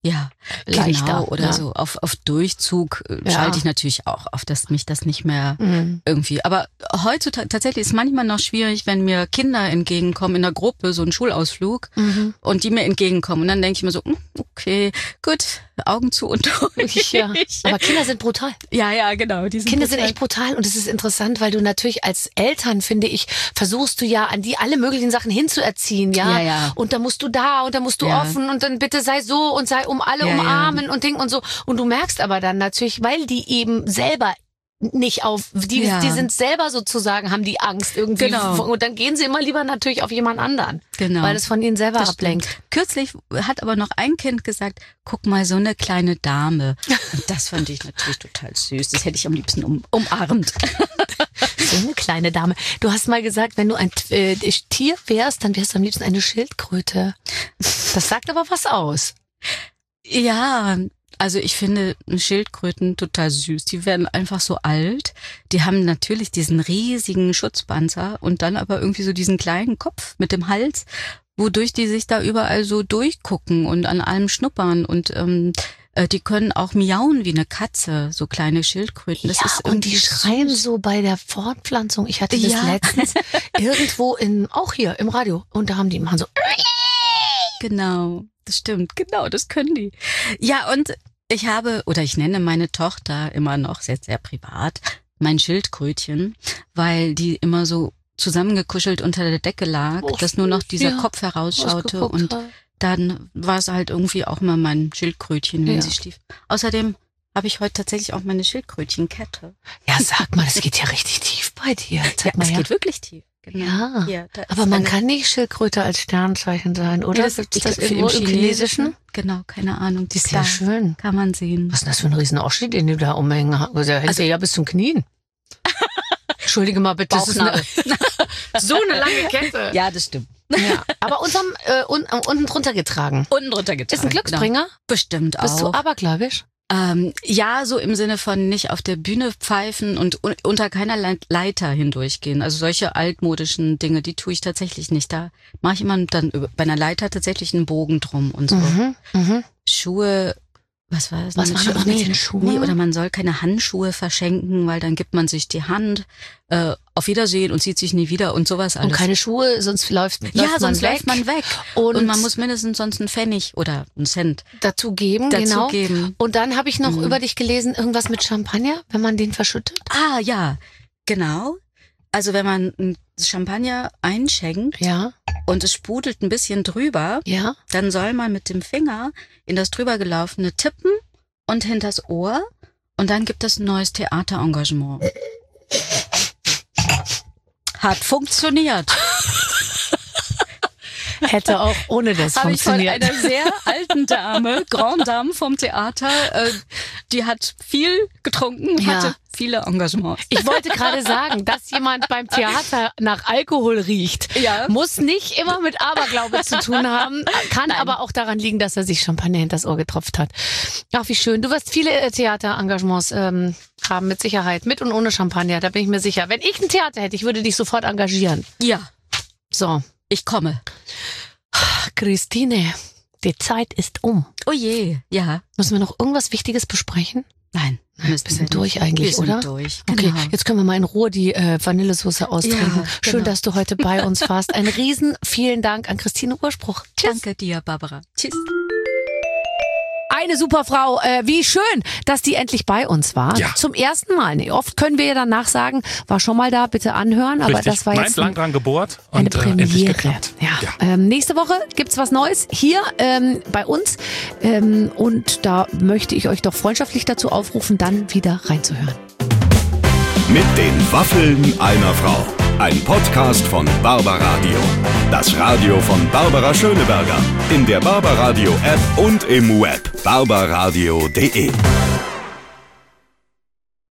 Ja, leichter, genau. Oder ja. so auf, auf Durchzug äh, Ja. schalte ich natürlich auch auf, dass mich das nicht mehr Mhm. irgendwie. Aber heutzutage tatsächlich ist manchmal noch schwierig, wenn mir Kinder entgegenkommen in der Gruppe, so ein Schulausflug, Mhm. und die mir entgegenkommen. Und dann denke ich mir so, hm, okay, gut, Augen zu und durch. Ja. Aber Kinder sind brutal. ja, ja, genau. Die sind Kinder sind total- echt brutal und es ist interessant, weil du natürlich als Eltern, finde ich, versuchst du ja an die alle möglichen Sachen hinzuerziehen, ja? Ja, ja. Und dann musst du da und dann musst du Ja. offen und dann bitte sei so und sei um alle Ja, ja. umarmen und Ding und so. Und du merkst aber dann natürlich, weil die eben selber nicht auf, die, Ja. die sind selber sozusagen, haben die Angst irgendwie. Genau. Und dann gehen sie immer lieber natürlich auf jemand anderen. Genau. Weil es von ihnen selber Das ablenkt. stimmt. Kürzlich hat aber noch ein Kind gesagt, guck mal, so eine kleine Dame. Und das fand ich natürlich total süß. Das hätte ich am liebsten um, umarmt. So eine kleine Dame. Du hast mal gesagt, wenn du ein äh, Tier wärst, dann wärst du am liebsten eine Schildkröte. Das sagt aber was aus. Ja, also ich finde Schildkröten total süß. Die werden einfach so alt. Die haben natürlich diesen riesigen Schutzpanzer und dann aber irgendwie so diesen kleinen Kopf mit dem Hals, wodurch die sich da überall so durchgucken und an allem schnuppern. Und ähm, äh, die können auch miauen wie eine Katze, so kleine Schildkröten. Das ja, ist und die irgendwie schreien süß. so bei der Fortpflanzung. Ich hatte das Ja. letztens irgendwo in, auch hier im Radio. Und da haben die machen so, Genau, das stimmt, genau, das können die. Ja, und ich habe, oder ich nenne meine Tochter immer noch, sehr, sehr privat, mein Schildkrötchen, weil die immer so zusammengekuschelt unter der Decke lag, Oh, dass nur noch dieser ja, Kopf herausschaute ausgeguckt und hat. dann war es halt irgendwie auch immer mein Schildkrötchen, wenn Ja. sie schlief. Außerdem habe ich heute tatsächlich auch meine Schildkrötchenkette. Ja, sag mal, das geht ja richtig tief bei dir. Zeig Ja, mal es her. geht wirklich tief. Genau. Ja, Hier, da ist aber man eine- kann nicht Schildkröte als Sternzeichen sein, oder? Nee, das, Gibt's ich das glaub, irgendwo im Chinesischen? Genau, keine Ahnung. Die ist Sehr da. schön. Kann man sehen. Was ist denn das für ein riesen Oschi, den du da umhängen hast? Der hält Also- ja bis zum Knien. Entschuldige mal bitte. Das ist eine, so eine lange Kette. Ja, das stimmt. Ja, aber unterm, äh, un, äh, unten drunter getragen. Unten drunter getragen. Ist ein Glücksbringer? Genau. Bestimmt auch. Bist du abergläubisch? Ähm, ja, so im Sinne von nicht auf der Bühne pfeifen und un unter keiner Le Leiter hindurchgehen. Also solche altmodischen Dinge, die tue ich tatsächlich nicht. Da mache ich immer dann über, bei einer Leiter tatsächlich einen Bogen drum und so. Mhm, mhm. Schuhe, was war das? Was Mit war Schu- noch mit den Schuhen? Nee, oder man soll keine Handschuhe verschenken, weil dann gibt man sich die Hand, äh, auf Wiedersehen und sieht sich nie wieder und sowas alles. Und keine Schuhe, sonst läuft, läuft ja, man sonst weg. läuft man weg. Und, Und, man muss mindestens sonst einen Pfennig oder einen Cent dazu geben, dazu genau. geben. Und dann habe ich noch Mhm. über dich gelesen, irgendwas mit Champagner, wenn man den verschüttet. Ah, ja, genau. Also wenn man ein Champagner einschenkt Ja, und es sprudelt ein bisschen drüber, ja. dann soll man mit dem Finger in das drüber gelaufene tippen und hinters Ohr und dann gibt es ein neues Theaterengagement. Hat funktioniert. Hätte auch ohne das Habe ich von funktioniert. einer sehr alten Dame, Grand Dame vom Theater, äh, die hat viel getrunken, Ja. hatte viele Engagements. Ich wollte gerade sagen, dass jemand beim Theater nach Alkohol riecht, Ja. muss nicht immer mit Aberglaube zu tun haben, kann aber auch daran liegen, dass er sich Champagner hinters Ohr getropft hat. Ach, wie schön. Du wirst viele äh, Theaterengagements ähm, haben, mit Sicherheit. Mit und ohne Champagner, da bin ich mir sicher. Wenn ich ein Theater hätte, ich würde dich sofort engagieren. Ja, So, ich komme. Christine, die Zeit ist um. Oh je, ja. Müssen wir noch irgendwas Wichtiges besprechen? Nein, Nein, müssen wir sind nicht. durch eigentlich, wir sind oder? durch. Okay, Genau. jetzt können wir mal in Ruhe die äh, Vanillesoße austrinken. Ja, Schön, genau. dass du heute bei uns warst. Ein riesen vielen Dank an Christine Urspruch. Tschüss. Danke dir, Barbara. Tschüss. Eine super Frau. Äh, wie schön, dass die endlich bei uns war. Ja. Zum ersten Mal. Nee, oft können wir ja danach sagen, war schon mal da, bitte anhören. Aber Richtig. das war Nein, jetzt lang ein, dran gebohrt eine und äh, endlich Premiere. geklappt. ja. Ja. Ähm, nächste Woche gibt's was Neues hier ähm, bei uns. Ähm, und da möchte ich euch doch freundschaftlich dazu aufrufen, dann wieder reinzuhören. Mit den Waffeln einer Frau. Ein Podcast von Barbaradio. Das Radio von Barbara Schöneberger. In der Barbaradio App und im Web barbaradio punkt de.